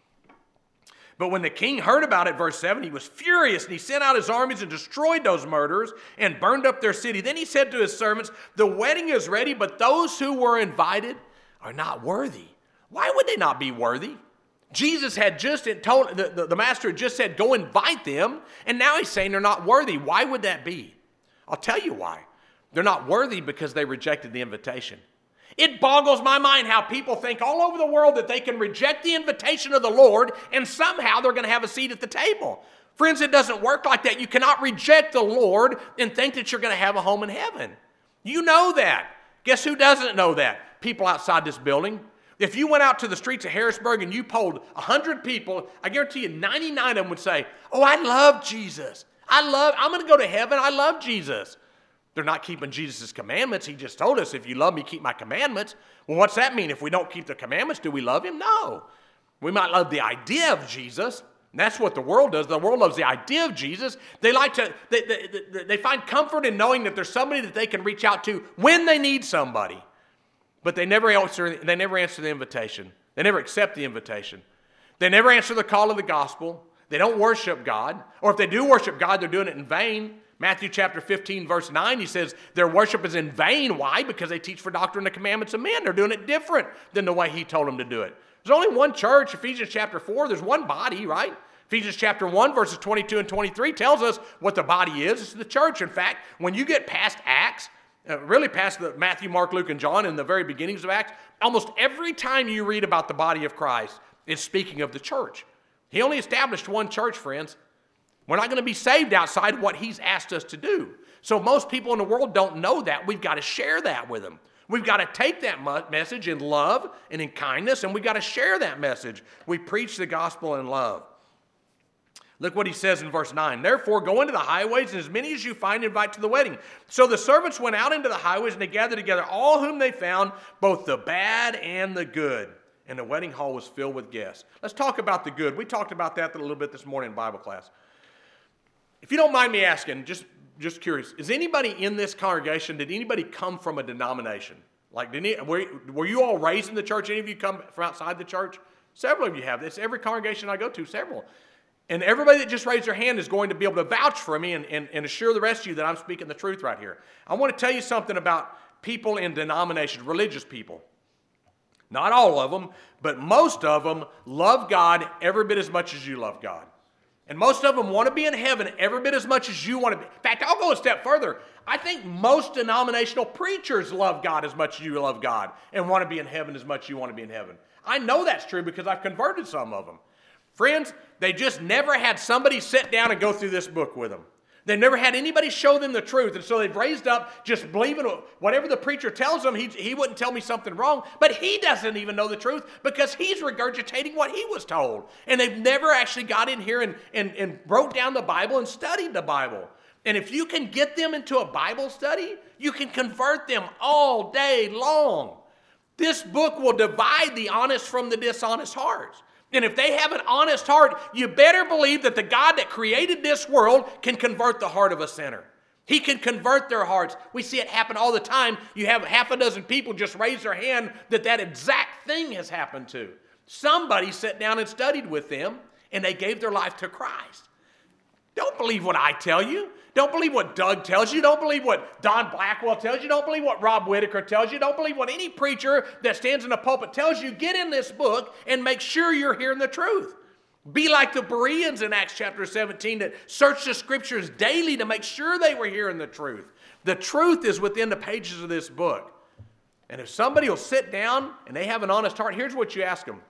But when the king heard about it, verse seven, he was furious, and he sent out his armies and destroyed those murderers and burned up their city. Then he said to his servants, the wedding is ready, but those who were invited are not worthy. Why would they not be worthy? Jesus had just told, the, the, the master had just said, go invite them, and now he's saying they're not worthy. Why would that be? I'll tell you why. They're not worthy because they rejected the invitation. It boggles my mind how people think all over the world that they can reject the invitation of the Lord and somehow they're going to have a seat at the table. Friends, it doesn't work like that. You cannot reject the Lord and think that you're going to have a home in heaven. You know that. Guess who doesn't know that? People outside this building. If you went out to the streets of Harrisburg and you polled one hundred people, I guarantee you ninety-nine of them would say, oh, I love Jesus. I love, I'm going to go to heaven. I love Jesus. They're not keeping Jesus' commandments. He just told us, if you love me, keep my commandments. Well, what's that mean? If we don't keep the commandments, do we love him? No. We might love the idea of Jesus. And that's what the world does. The world loves the idea of Jesus. They like to, they, they, they, they find comfort in knowing that there's somebody that they can reach out to when they need somebody. But they never answer, they never answer the invitation. They never accept the invitation. They never answer the call of the gospel. They don't worship God. Or if they do worship God, they're doing it in vain. Matthew chapter fifteen, verse nine, he says, their worship is in vain. Why? Because they teach for doctrine the commandments of men. They're doing it different than the way he told them to do it. There's only one church, Ephesians chapter four. There's one body, right? Ephesians chapter one, verses twenty-two and twenty-three tells us what the body is. It's the church. In fact, when you get past Acts, uh, really past the Matthew, Mark, Luke, and John in the very beginnings of Acts, almost every time you read about the body of Christ, it's speaking of the church. He only established one church, friends. We're not going to be saved outside what he's asked us to do. So most people in the world don't know that. We've got to share that with them. We've got to take that message in love and in kindness, and we've got to share that message. We preach the gospel in love. Look what he says in verse nine. Therefore, go into the highways, and as many as you find, invite to the wedding. So the servants went out into the highways, and they gathered together all whom they found, both the bad and the good. And the wedding hall was filled with guests. Let's talk about the good. We talked about that a little bit this morning in Bible class. If you don't mind me asking, just, just curious, is anybody in this congregation, did anybody come from a denomination? Like, did any, were, were you all raised in the church? Any of you come from outside the church? Several of you have. It's every congregation I go to, several. And everybody that just raised their hand is going to be able to vouch for me and, and, and assure the rest of you that I'm speaking the truth right here. I want to tell you something about people in denominations, religious people. Not all of them, but most of them love God every bit as much as you love God. And most of them want to be in heaven every bit as much as you want to be. In fact, I'll go a step further. I think most denominational preachers love God as much as you love God and want to be in heaven as much as you want to be in heaven. I know that's true because I've converted some of them. Friends, they just never had somebody sit down and go through this book with them. They've never had anybody show them the truth, and so they've raised up just believing whatever the preacher tells them. He, he wouldn't tell me something wrong, but he doesn't even know the truth because he's regurgitating what he was told. And they've never actually got in here and, and, and wrote down the Bible and studied the Bible. And if you can get them into a Bible study, you can convert them all day long. This book will divide the honest from the dishonest hearts. And if they have an honest heart, you better believe that the God that created this world can convert the heart of a sinner. He can convert their hearts. We see it happen all the time. You have half a dozen people just raise their hand that that exact thing has happened to. Somebody sat down and studied with them, and they gave their life to Christ. Don't believe what I tell you. Don't believe what Doug tells you. Don't believe what Don Blackwell tells you. Don't believe what Rob Whitaker tells you. Don't believe what any preacher that stands in a pulpit tells you. Get in this book and make sure you're hearing the truth. Be like the Bereans in Acts chapter seventeen that searched the scriptures daily to make sure they were hearing the truth. The truth is within the pages of this book. And if somebody will sit down and they have an honest heart, here's what you ask them.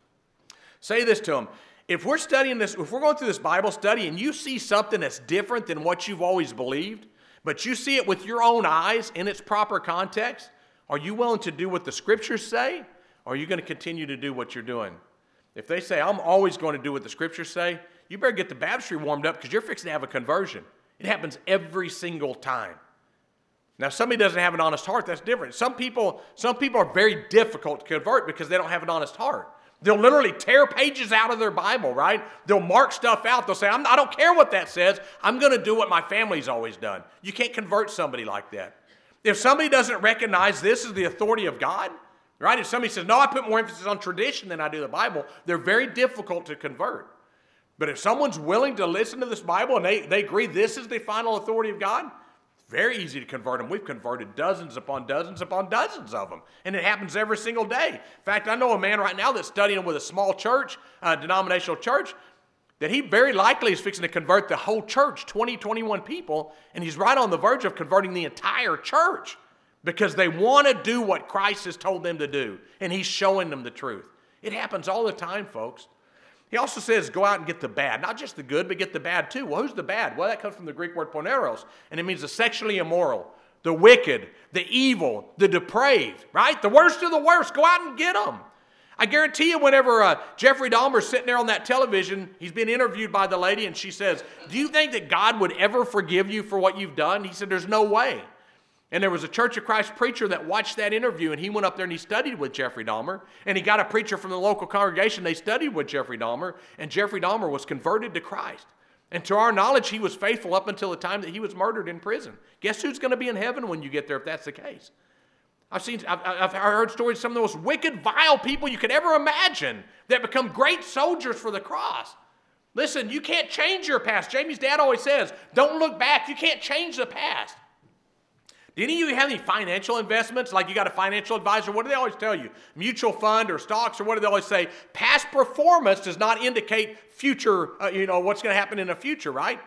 Say this to them. If we're studying this, if we're going through this Bible study and you see something that's different than what you've always believed, but you see it with your own eyes in its proper context, are you willing to do what the scriptures say, or are you going to continue to do what you're doing? If they say, I'm always going to do what the scriptures say, you better get the baptistry warmed up because you're fixing to have a conversion. It happens every single time. Now, if somebody doesn't have an honest heart, that's different. Some people, some people are very difficult to convert because they don't have an honest heart. They'll literally tear pages out of their Bible, right? They'll mark stuff out. They'll say, I'm, I don't care what that says. I'm going to do what my family's always done. You can't convert somebody like that. If somebody doesn't recognize this as the authority of God, right? If somebody says, no, I put more emphasis on tradition than I do the Bible, they're very difficult to convert. But if someone's willing to listen to this Bible and they, they agree this is the final authority of God, very easy to convert them. We've converted dozens upon dozens upon dozens of them. And it happens every single day. In fact, I know a man right now that's studying with a small church, a denominational church, that he very likely is fixing to convert the whole church, twenty, twenty-one people, and he's right on the verge of converting the entire church because they want to do what Christ has told them to do, and he's showing them the truth. It happens all the time, folks. He also says, go out and get the bad. Not just the good, but get the bad too. Well, who's the bad? Well, that comes from the Greek word poneros, and it means the sexually immoral, the wicked, the evil, the depraved, right? The worst of the worst. Go out and get them. I guarantee you whenever uh, Jeffrey Dahmer's sitting there on that television, he's being interviewed by the lady, and she says, do you think that God would ever forgive you for what you've done? He said, there's no way. And there was a Church of Christ preacher that watched that interview, and he went up there and he studied with Jeffrey Dahmer, and he got a preacher from the local congregation. They studied with Jeffrey Dahmer, and Jeffrey Dahmer was converted to Christ. And to our knowledge, he was faithful up until the time that he was murdered in prison. Guess who's going to be in heaven when you get there if that's the case? I've seen, I've, I've heard stories of some of the most wicked, vile people you could ever imagine that become great soldiers for the cross. Listen, you can't change your past. Jamie's dad always says, don't look back. You can't change the past. Do any of you have any financial investments? Like you got a financial advisor? What do they always tell you? Mutual fund or stocks, or what do they always say? Past performance does not indicate future, uh, you know, what's going to happen in the future, right?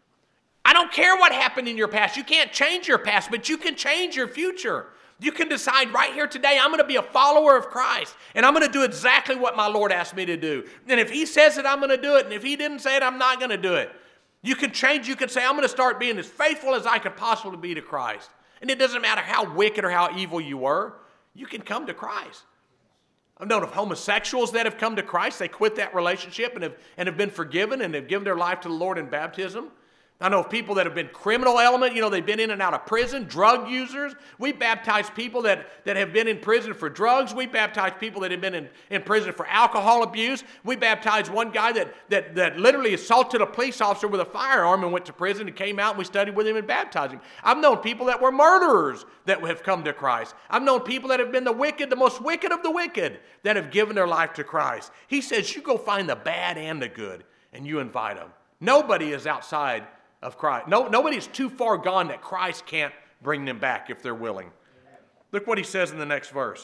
I don't care what happened in your past. You can't change your past, but you can change your future. You can decide right here today, I'm going to be a follower of Christ, and I'm going to do exactly what my Lord asked me to do. And if he says it, I'm going to do it, and if he didn't say it, I'm not going to do it. You can change. You can say, I'm going to start being as faithful as I could possibly be to Christ. And it doesn't matter how wicked or how evil you were, you can come to Christ. I've known of homosexuals that have come to Christ. They quit that relationship and have, and have been forgiven and have given their life to the Lord in baptism. I know of people that have been criminal element, you know, they've been in and out of prison, drug users. We baptize people that, that have been in prison for drugs. We baptize people that have been in, in prison for alcohol abuse. We baptized one guy that, that, that literally assaulted a police officer with a firearm and went to prison and came out, and we studied with him and baptized him. I've known people that were murderers that have come to Christ. I've known people that have been the wicked, the most wicked of the wicked, that have given their life to Christ. He says you go find the bad and the good, and you invite them. Nobody is outside of Christ. No, nobody's too far gone that Christ can't bring them back if they're willing. Look what he says in the next verse.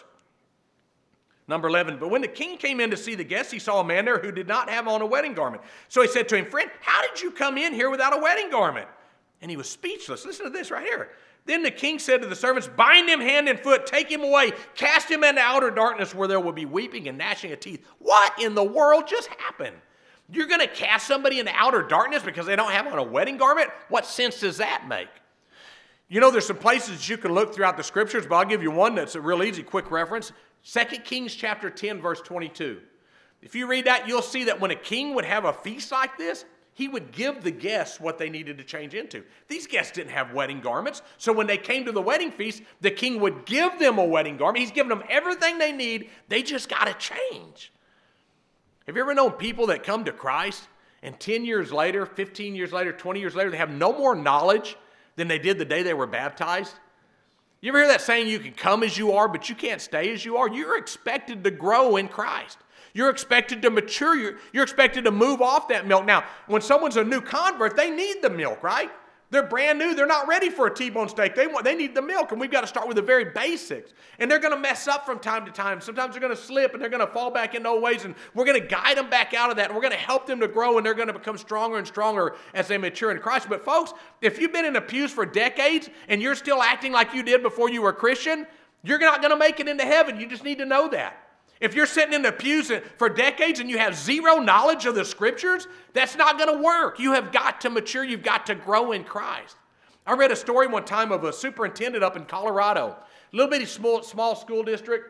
Number eleven, but when the king came in to see the guests, he saw a man there who did not have on a wedding garment. So he said to him, friend, how did you come in here without a wedding garment? And he was speechless. Listen to this right here. Then the king said to the servants, bind him hand and foot, take him away, cast him into outer darkness where there will be weeping and gnashing of teeth. What in the world just happened? You're going to cast somebody into outer darkness because they don't have on a wedding garment? What sense does that make? You know, there's some places you can look throughout the scriptures, but I'll give you one that's a real easy, quick reference. Second Kings chapter ten, verse twenty-two. If you read that, you'll see that when a king would have a feast like this, he would give the guests what they needed to change into. These guests didn't have wedding garments, so when they came to the wedding feast, the king would give them a wedding garment. He's giving them everything they need. They just got to change. Have you ever known people that come to Christ and ten years later, fifteen years later, twenty years later, they have no more knowledge than they did the day they were baptized? You ever hear that saying, you can come as you are, but you can't stay as you are? You're expected to grow in Christ. You're expected to mature. You're, you're expected to move off that milk. Now, when someone's a new convert, they need the milk, right? They're brand new. They're not ready for a T-bone steak. They want, they need the milk, and we've got to start with the very basics. And they're going to mess up from time to time. Sometimes they're going to slip, and they're going to fall back into old ways, and we're going to guide them back out of that, and we're going to help them to grow, and they're going to become stronger and stronger as they mature in Christ. But folks, if you've been in the pews for decades, and you're still acting like you did before you were a Christian, you're not going to make it into heaven. You just need to know that. If you're sitting in the pews for decades and you have zero knowledge of the scriptures, that's not going to work. You have got to mature. You've got to grow in Christ. I read a story one time of a superintendent up in Colorado, a little bitty small, small school district,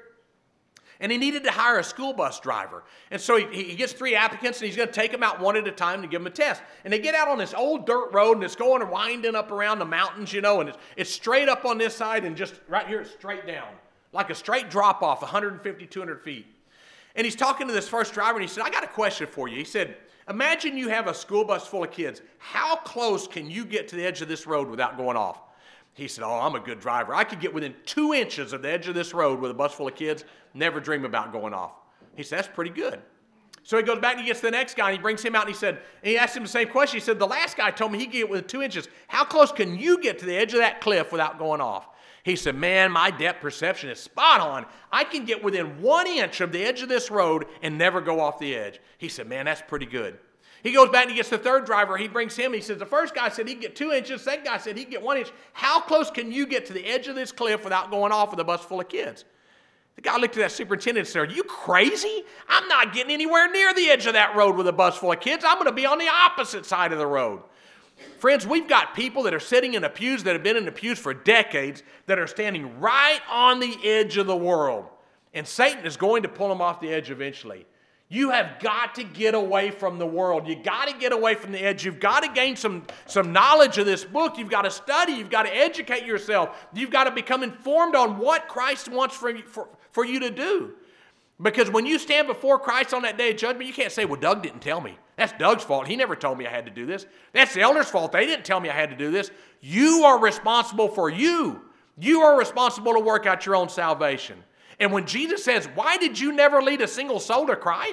and he needed to hire a school bus driver. And so he, he gets three applicants, and he's going to take them out one at a time to give them a test. And they get out on this old dirt road, and it's going and winding up around the mountains, you know, and it's, it's straight up on this side, and just right here it's straight down, like a straight drop off, one hundred fifty, two hundred feet. And he's talking to this first driver, and he said, I got a question for you. He said, imagine you have a school bus full of kids. How close can you get to the edge of this road without going off? He said, oh, I'm a good driver. I could get within two inches of the edge of this road with a bus full of kids, never dream about going off. He said, that's pretty good. So he goes back and he gets the next guy, and he brings him out, and he said, and he asked him the same question. He said, the last guy told me he could get within two inches. How close can you get to the edge of that cliff without going off? He said, man, my depth perception is spot on. I can get within one inch of the edge of this road and never go off the edge. He said, man, that's pretty good. He goes back and he gets the third driver. He brings him. He says, the first guy said he could get two inches. The second guy said he could get one inch. How close can you get to the edge of this cliff without going off with a bus full of kids? The guy looked at that superintendent and said, are you crazy? I'm not getting anywhere near the edge of that road with a bus full of kids. I'm going to be on the opposite side of the road. Friends, we've got people that are sitting in the pews that have been in the pews for decades that are standing right on the edge of the world. And Satan is going to pull them off the edge eventually. You have got to get away from the world. You've got to get away from the edge. You've got to gain some, some knowledge of this book. You've got to study. You've got to educate yourself. You've got to become informed on what Christ wants for, for, for you to do. Because when you stand before Christ on that day of judgment, you can't say, well, Doug didn't tell me. That's Doug's fault. He never told me I had to do this. That's the elder's fault. They didn't tell me I had to do this. You are responsible for you. You are responsible to work out your own salvation. And when Jesus says, why did you never lead a single soul to Christ?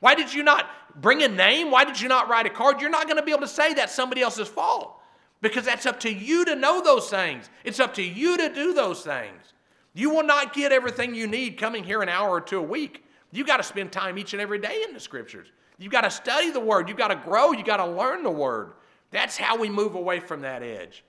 Why did you not bring a name? Why did you not write a card? You're not going to be able to say that's somebody else's fault, because that's up to you to know those things. It's up to you to do those things. You will not get everything you need coming here an hour or two a week. You got to spend time each and every day in the Scriptures. You've got to study the Word. You've got to grow. You've got to learn the Word. That's how we move away from that edge.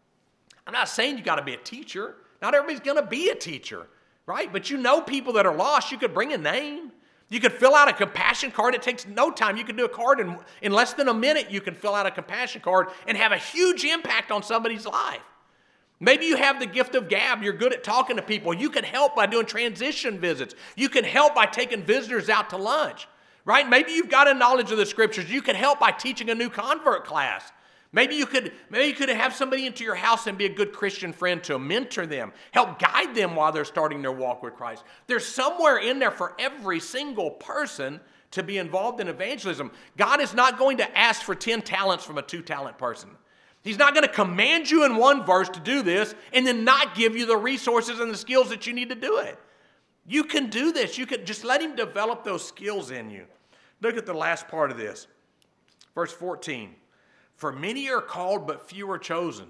I'm not saying you got to be a teacher. Not everybody's going to be a teacher, right? But you know people that are lost. You could bring a name. You could fill out a compassion card. It takes no time. You can do a card in, in less than a minute. You can fill out a compassion card and have a huge impact on somebody's life. Maybe you have the gift of gab. You're good at talking to people. You can help by doing transition visits. You can help by taking visitors out to lunch, right? Maybe you've got a knowledge of the Scriptures. You can help by teaching a new convert class. Maybe you could maybe you could have somebody into your house and be a good Christian friend to mentor them, help guide them while they're starting their walk with Christ. There's somewhere in there for every single person to be involved in evangelism. God is not going to ask for ten talents from a two-talent person. He's not going to command you in one verse to do this and then not give you the resources and the skills that you need to do it. You can do this. You can just let him develop those skills in you. Look at the last part of this. Verse fourteen. For many are called, but few are chosen.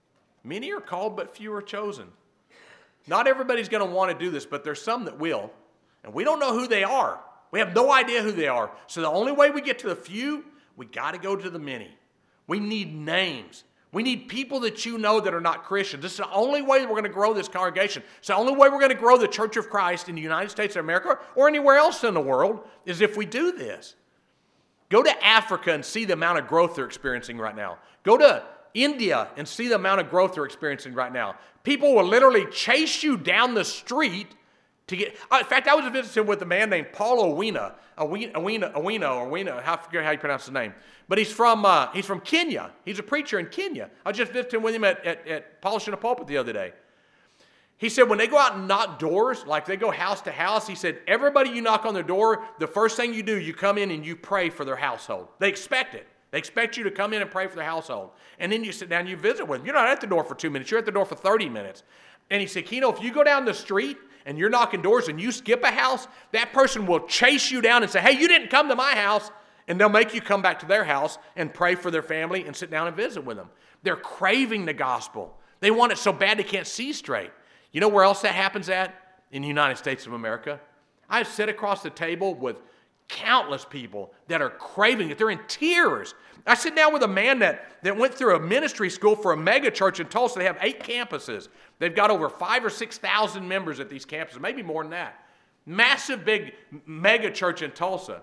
Many are called, but few are chosen. Not everybody's going to want to do this, but there's some that will. And we don't know who they are. We have no idea who they are. So the only way we get to the few, we got to go to the many. We need names. We need people that you know that are not Christians. This is the only way we're going to grow this congregation. It's the only way we're going to grow the Church of Christ in the United States of America or anywhere else in the world is if we do this. Go to Africa and see the amount of growth they're experiencing right now. Go to India and see the amount of growth they're experiencing right now. People will literally chase you down the street to get... Uh, in fact, I was visiting with a man named Paul Owina. Owina, Owina, Owina, or Owina, I forget how you pronounce his name. But he's from uh, he's from Kenya. He's a preacher in Kenya. I was just visiting with him at, at, at Polishing a Pulpit the other day. He said when they go out and knock doors, like they go house to house, he said, everybody you knock on their door, the first thing you do, you come in and you pray for their household. They expect it. They expect you to come in and pray for their household. And then you sit down and you visit with them. You're not at the door for two minutes. You're at the door for thirty minutes. And he said, Keno, if you go down the street and you're knocking doors and you skip a house, that person will chase you down and say, hey, you didn't come to my house. And they'll make you come back to their house and pray for their family and sit down and visit with them. They're craving the gospel. They want it so bad they can't see straight. You know where else that happens at? In the United States of America. I've sat across the table with countless people that are craving it. They're in tears. I sit down with a man that, that went through a ministry school for a mega church in Tulsa. They have eight campuses. They've got over five or six thousand members at these campuses, maybe more than that. Massive big mega church in Tulsa.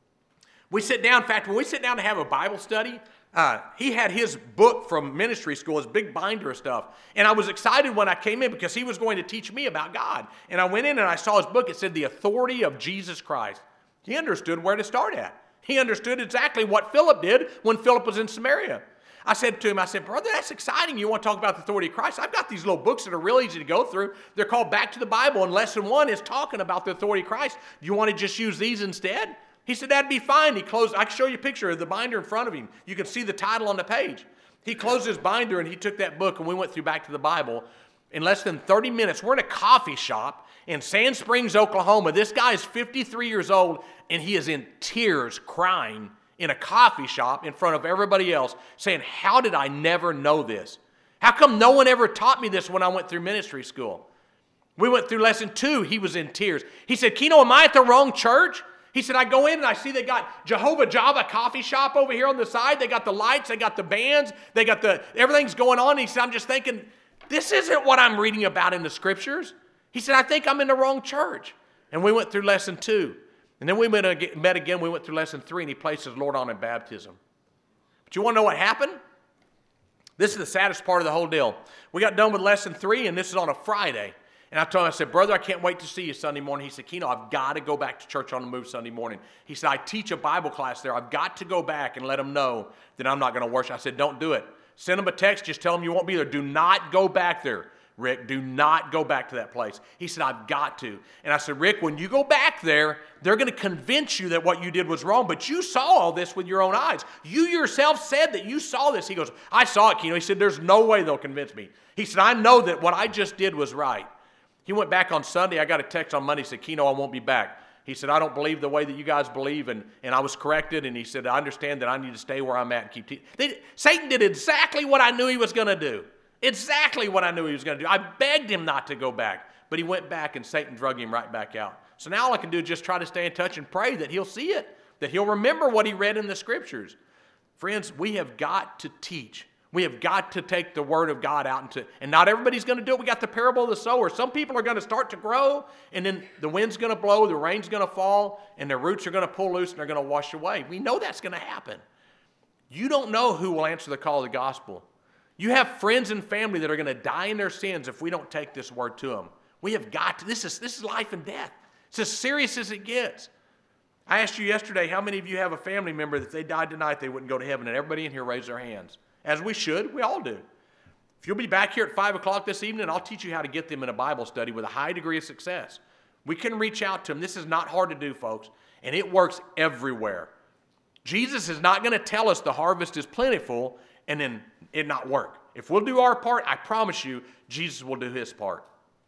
We sit down, in fact, when we sit down to have a Bible study, uh, he had his book from ministry school, his big binder of stuff. And I was excited when I came in because he was going to teach me about God. And I went in and I saw his book. It said, The Authority of Jesus Christ. He understood where to start at. He understood exactly what Philip did when Philip was in Samaria. I said to him, I said, brother, that's exciting. You want to talk about the authority of Christ? I've got these little books that are real easy to go through. They're called Back to the Bible, and lesson one is talking about the authority of Christ. Do you want to just use these instead? He said, that'd be fine. He closed, I can show you a picture of the binder in front of him. You can see the title on the page. He closed his binder and he took that book and we went through Back to the Bible in less than thirty minutes. We're in a coffee shop in Sand Springs, Oklahoma. This guy is fifty-three years old and he is in tears crying in a coffee shop in front of everybody else saying, how did I never know this? How come no one ever taught me this when I went through ministry school? We went through lesson two. He was in tears. He said, Keno, am I at the wrong church? He said, I go in and I see they got Jehovah Java coffee shop over here on the side. They got the lights, they got the bands, they got the, everything's going on. And he said, I'm just thinking, this isn't what I'm reading about in the scriptures. He said, I think I'm in the wrong church. And we went through lesson two. And then we met again, we went through lesson three, and he placed his Lord on in baptism. But you want to know what happened? This is the saddest part of the whole deal. We got done with lesson three, and this is on a Friday. And I told him, I said, brother, I can't wait to see you Sunday morning. He said, Keno, I've got to go back to church on the move Sunday morning. He said, I teach a Bible class there. I've got to go back and let them know that I'm not going to worship. I said, don't do it. Send them a text. Just tell them you won't be there. Do not go back there, Rick. Do not go back to that place. He said, I've got to. And I said, Rick, when you go back there, they're going to convince you that what you did was wrong, but you saw all this with your own eyes. You yourself said that you saw this. He goes, I saw it, Keno. He said, there's no way they'll convince me. He said, I know that what I just did was right. He went back on Sunday. I got a text on Monday. He said, Keno, I won't be back. He said, I don't believe the way that you guys believe, and, and I was corrected, and he said, I understand that I need to stay where I'm at and keep teaching. They, Satan did exactly what I knew he was going to do. Exactly what I knew he was going to do. I begged him not to go back, but he went back, and Satan drug him right back out. So now all I can do is just try to stay in touch and pray that he'll see it, that he'll remember what he read in the Scriptures. Friends, we have got to teach. We have got to take the Word of God out into, and not everybody's going to do it. We got the parable of the sower. Some people are going to start to grow, and then the wind's going to blow, the rain's going to fall, and their roots are going to pull loose, and they're going to wash away. We know that's going to happen. You don't know who will answer the call of the gospel. You have friends and family that are going to die in their sins if we don't take this Word to them. We have got to. This is, this is life and death. It's as serious as it gets. I asked you yesterday, how many of you have a family member that if they died tonight, they wouldn't go to heaven? And everybody in here raised their hands. As we should. We all do. If you'll be back here at five o'clock this evening, I'll teach you how to get them in a Bible study with a high degree of success. We can reach out to them. This is not hard to do, folks. And it works everywhere. Jesus is not going to tell us the harvest is plentiful and then it not work. If we'll do our part, I promise you, Jesus will do his part.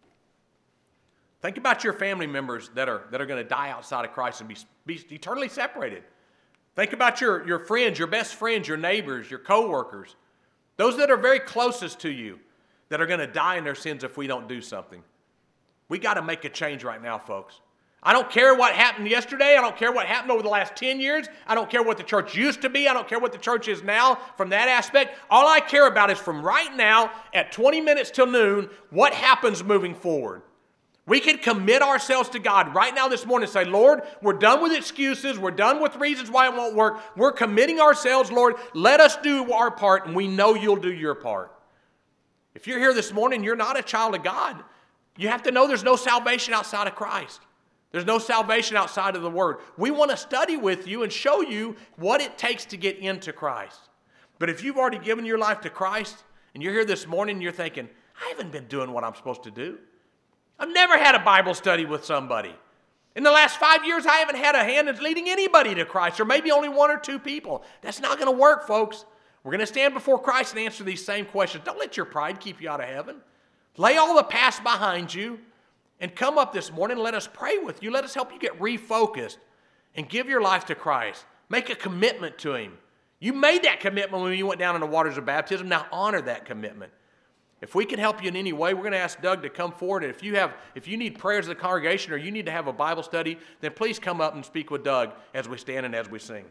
Think about your family members that are, that are going to die outside of Christ and be, be eternally separated. Think about your, your friends, your best friends, your neighbors, your coworkers, those that are very closest to you that are going to die in their sins if we don't do something. We got to make a change right now, folks. I don't care what happened yesterday. I don't care what happened over the last ten years. I don't care what the church used to be. I don't care what the church is now from that aspect. All I care about is from right now at twenty minutes till noon, what happens moving forward. We can commit ourselves to God right now this morning and say, Lord, we're done with excuses. We're done with reasons why it won't work. We're committing ourselves, Lord. Let us do our part, and we know you'll do your part. If you're here this morning, you're not a child of God. You have to know there's no salvation outside of Christ. There's no salvation outside of the Word. We want to study with you and show you what it takes to get into Christ. But if you've already given your life to Christ, and you're here this morning and you're thinking, I haven't been doing what I'm supposed to do. I've never had a Bible study with somebody. In the last five years, I haven't had a hand in leading anybody to Christ, or maybe only one or two people. That's not going to work, folks. We're going to stand before Christ and answer these same questions. Don't let your pride keep you out of heaven. Lay all the past behind you and come up this morning and let us pray with you. Let us help you get refocused and give your life to Christ. Make a commitment to Him. You made that commitment when you went down in the waters of baptism. Now honor that commitment. If we can help you in any way, we're going to ask Doug to come forward. And if you have, if you need prayers of the congregation or you need to have a Bible study, then please come up and speak with Doug as we stand and as we sing.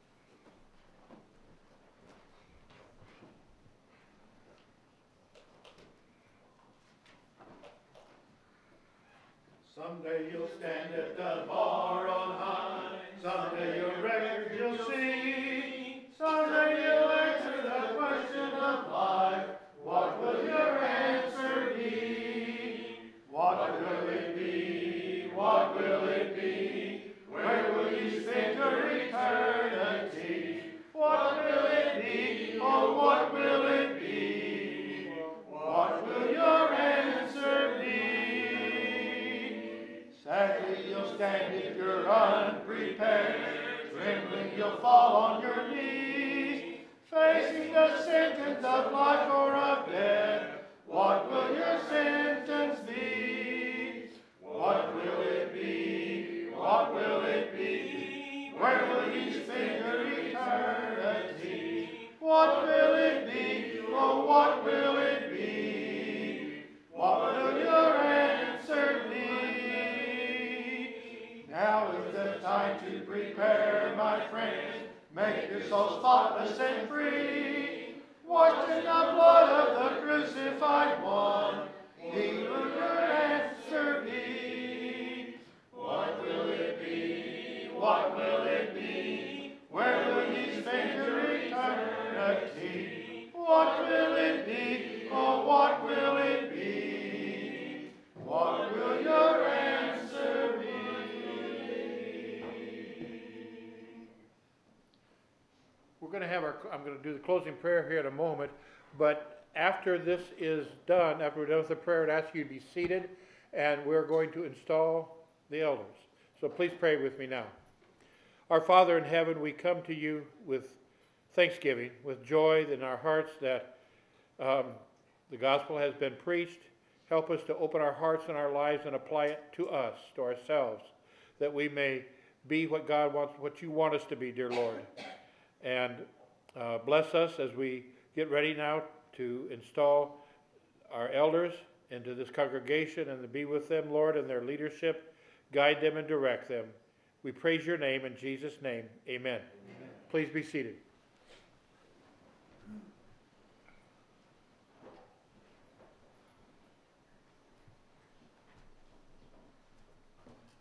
Someday you'll stand at the bar on high. Someday your record you'll see. Someday you'll answer the question of life. What will your answer be? What will it be? What will it be? Where will you spend your eternity? What will it be? Oh, what will it be? What will your answer be? Sadly, you'll stand if you're unprepared. Trembling, you'll fall on your knees, facing the sentence of life or of death. What will your sentence be? What will it be? What will it be? Where will you spend your eternity? What will it be? Oh, what will it be? What will your answer be? Now is the time to prepare, my friend. Make your soul spotless and free. Washed in the blood of the crucified one. He will your answer be. What will it be? What will it be? Where will you spend your eternity? What will it be? Oh, what will it be? What will your answer be? We're going to have our, I'm going to do the closing prayer here in a moment, but after this is done, after we're done with the prayer, I'd ask you to be seated, and we're going to install the elders. So please pray with me now. Our Father in heaven, we come to you with thanksgiving, with joy in our hearts that um, the gospel has been preached. Help us to open our hearts and our lives and apply it to us, to ourselves, that we may be what God wants, what you want us to be, dear Lord. And uh, bless us as we get ready now to install our elders into this congregation and to be with them, Lord, in their leadership. Guide them and direct them. We praise your name in Jesus' name. Amen. Amen. Please be seated.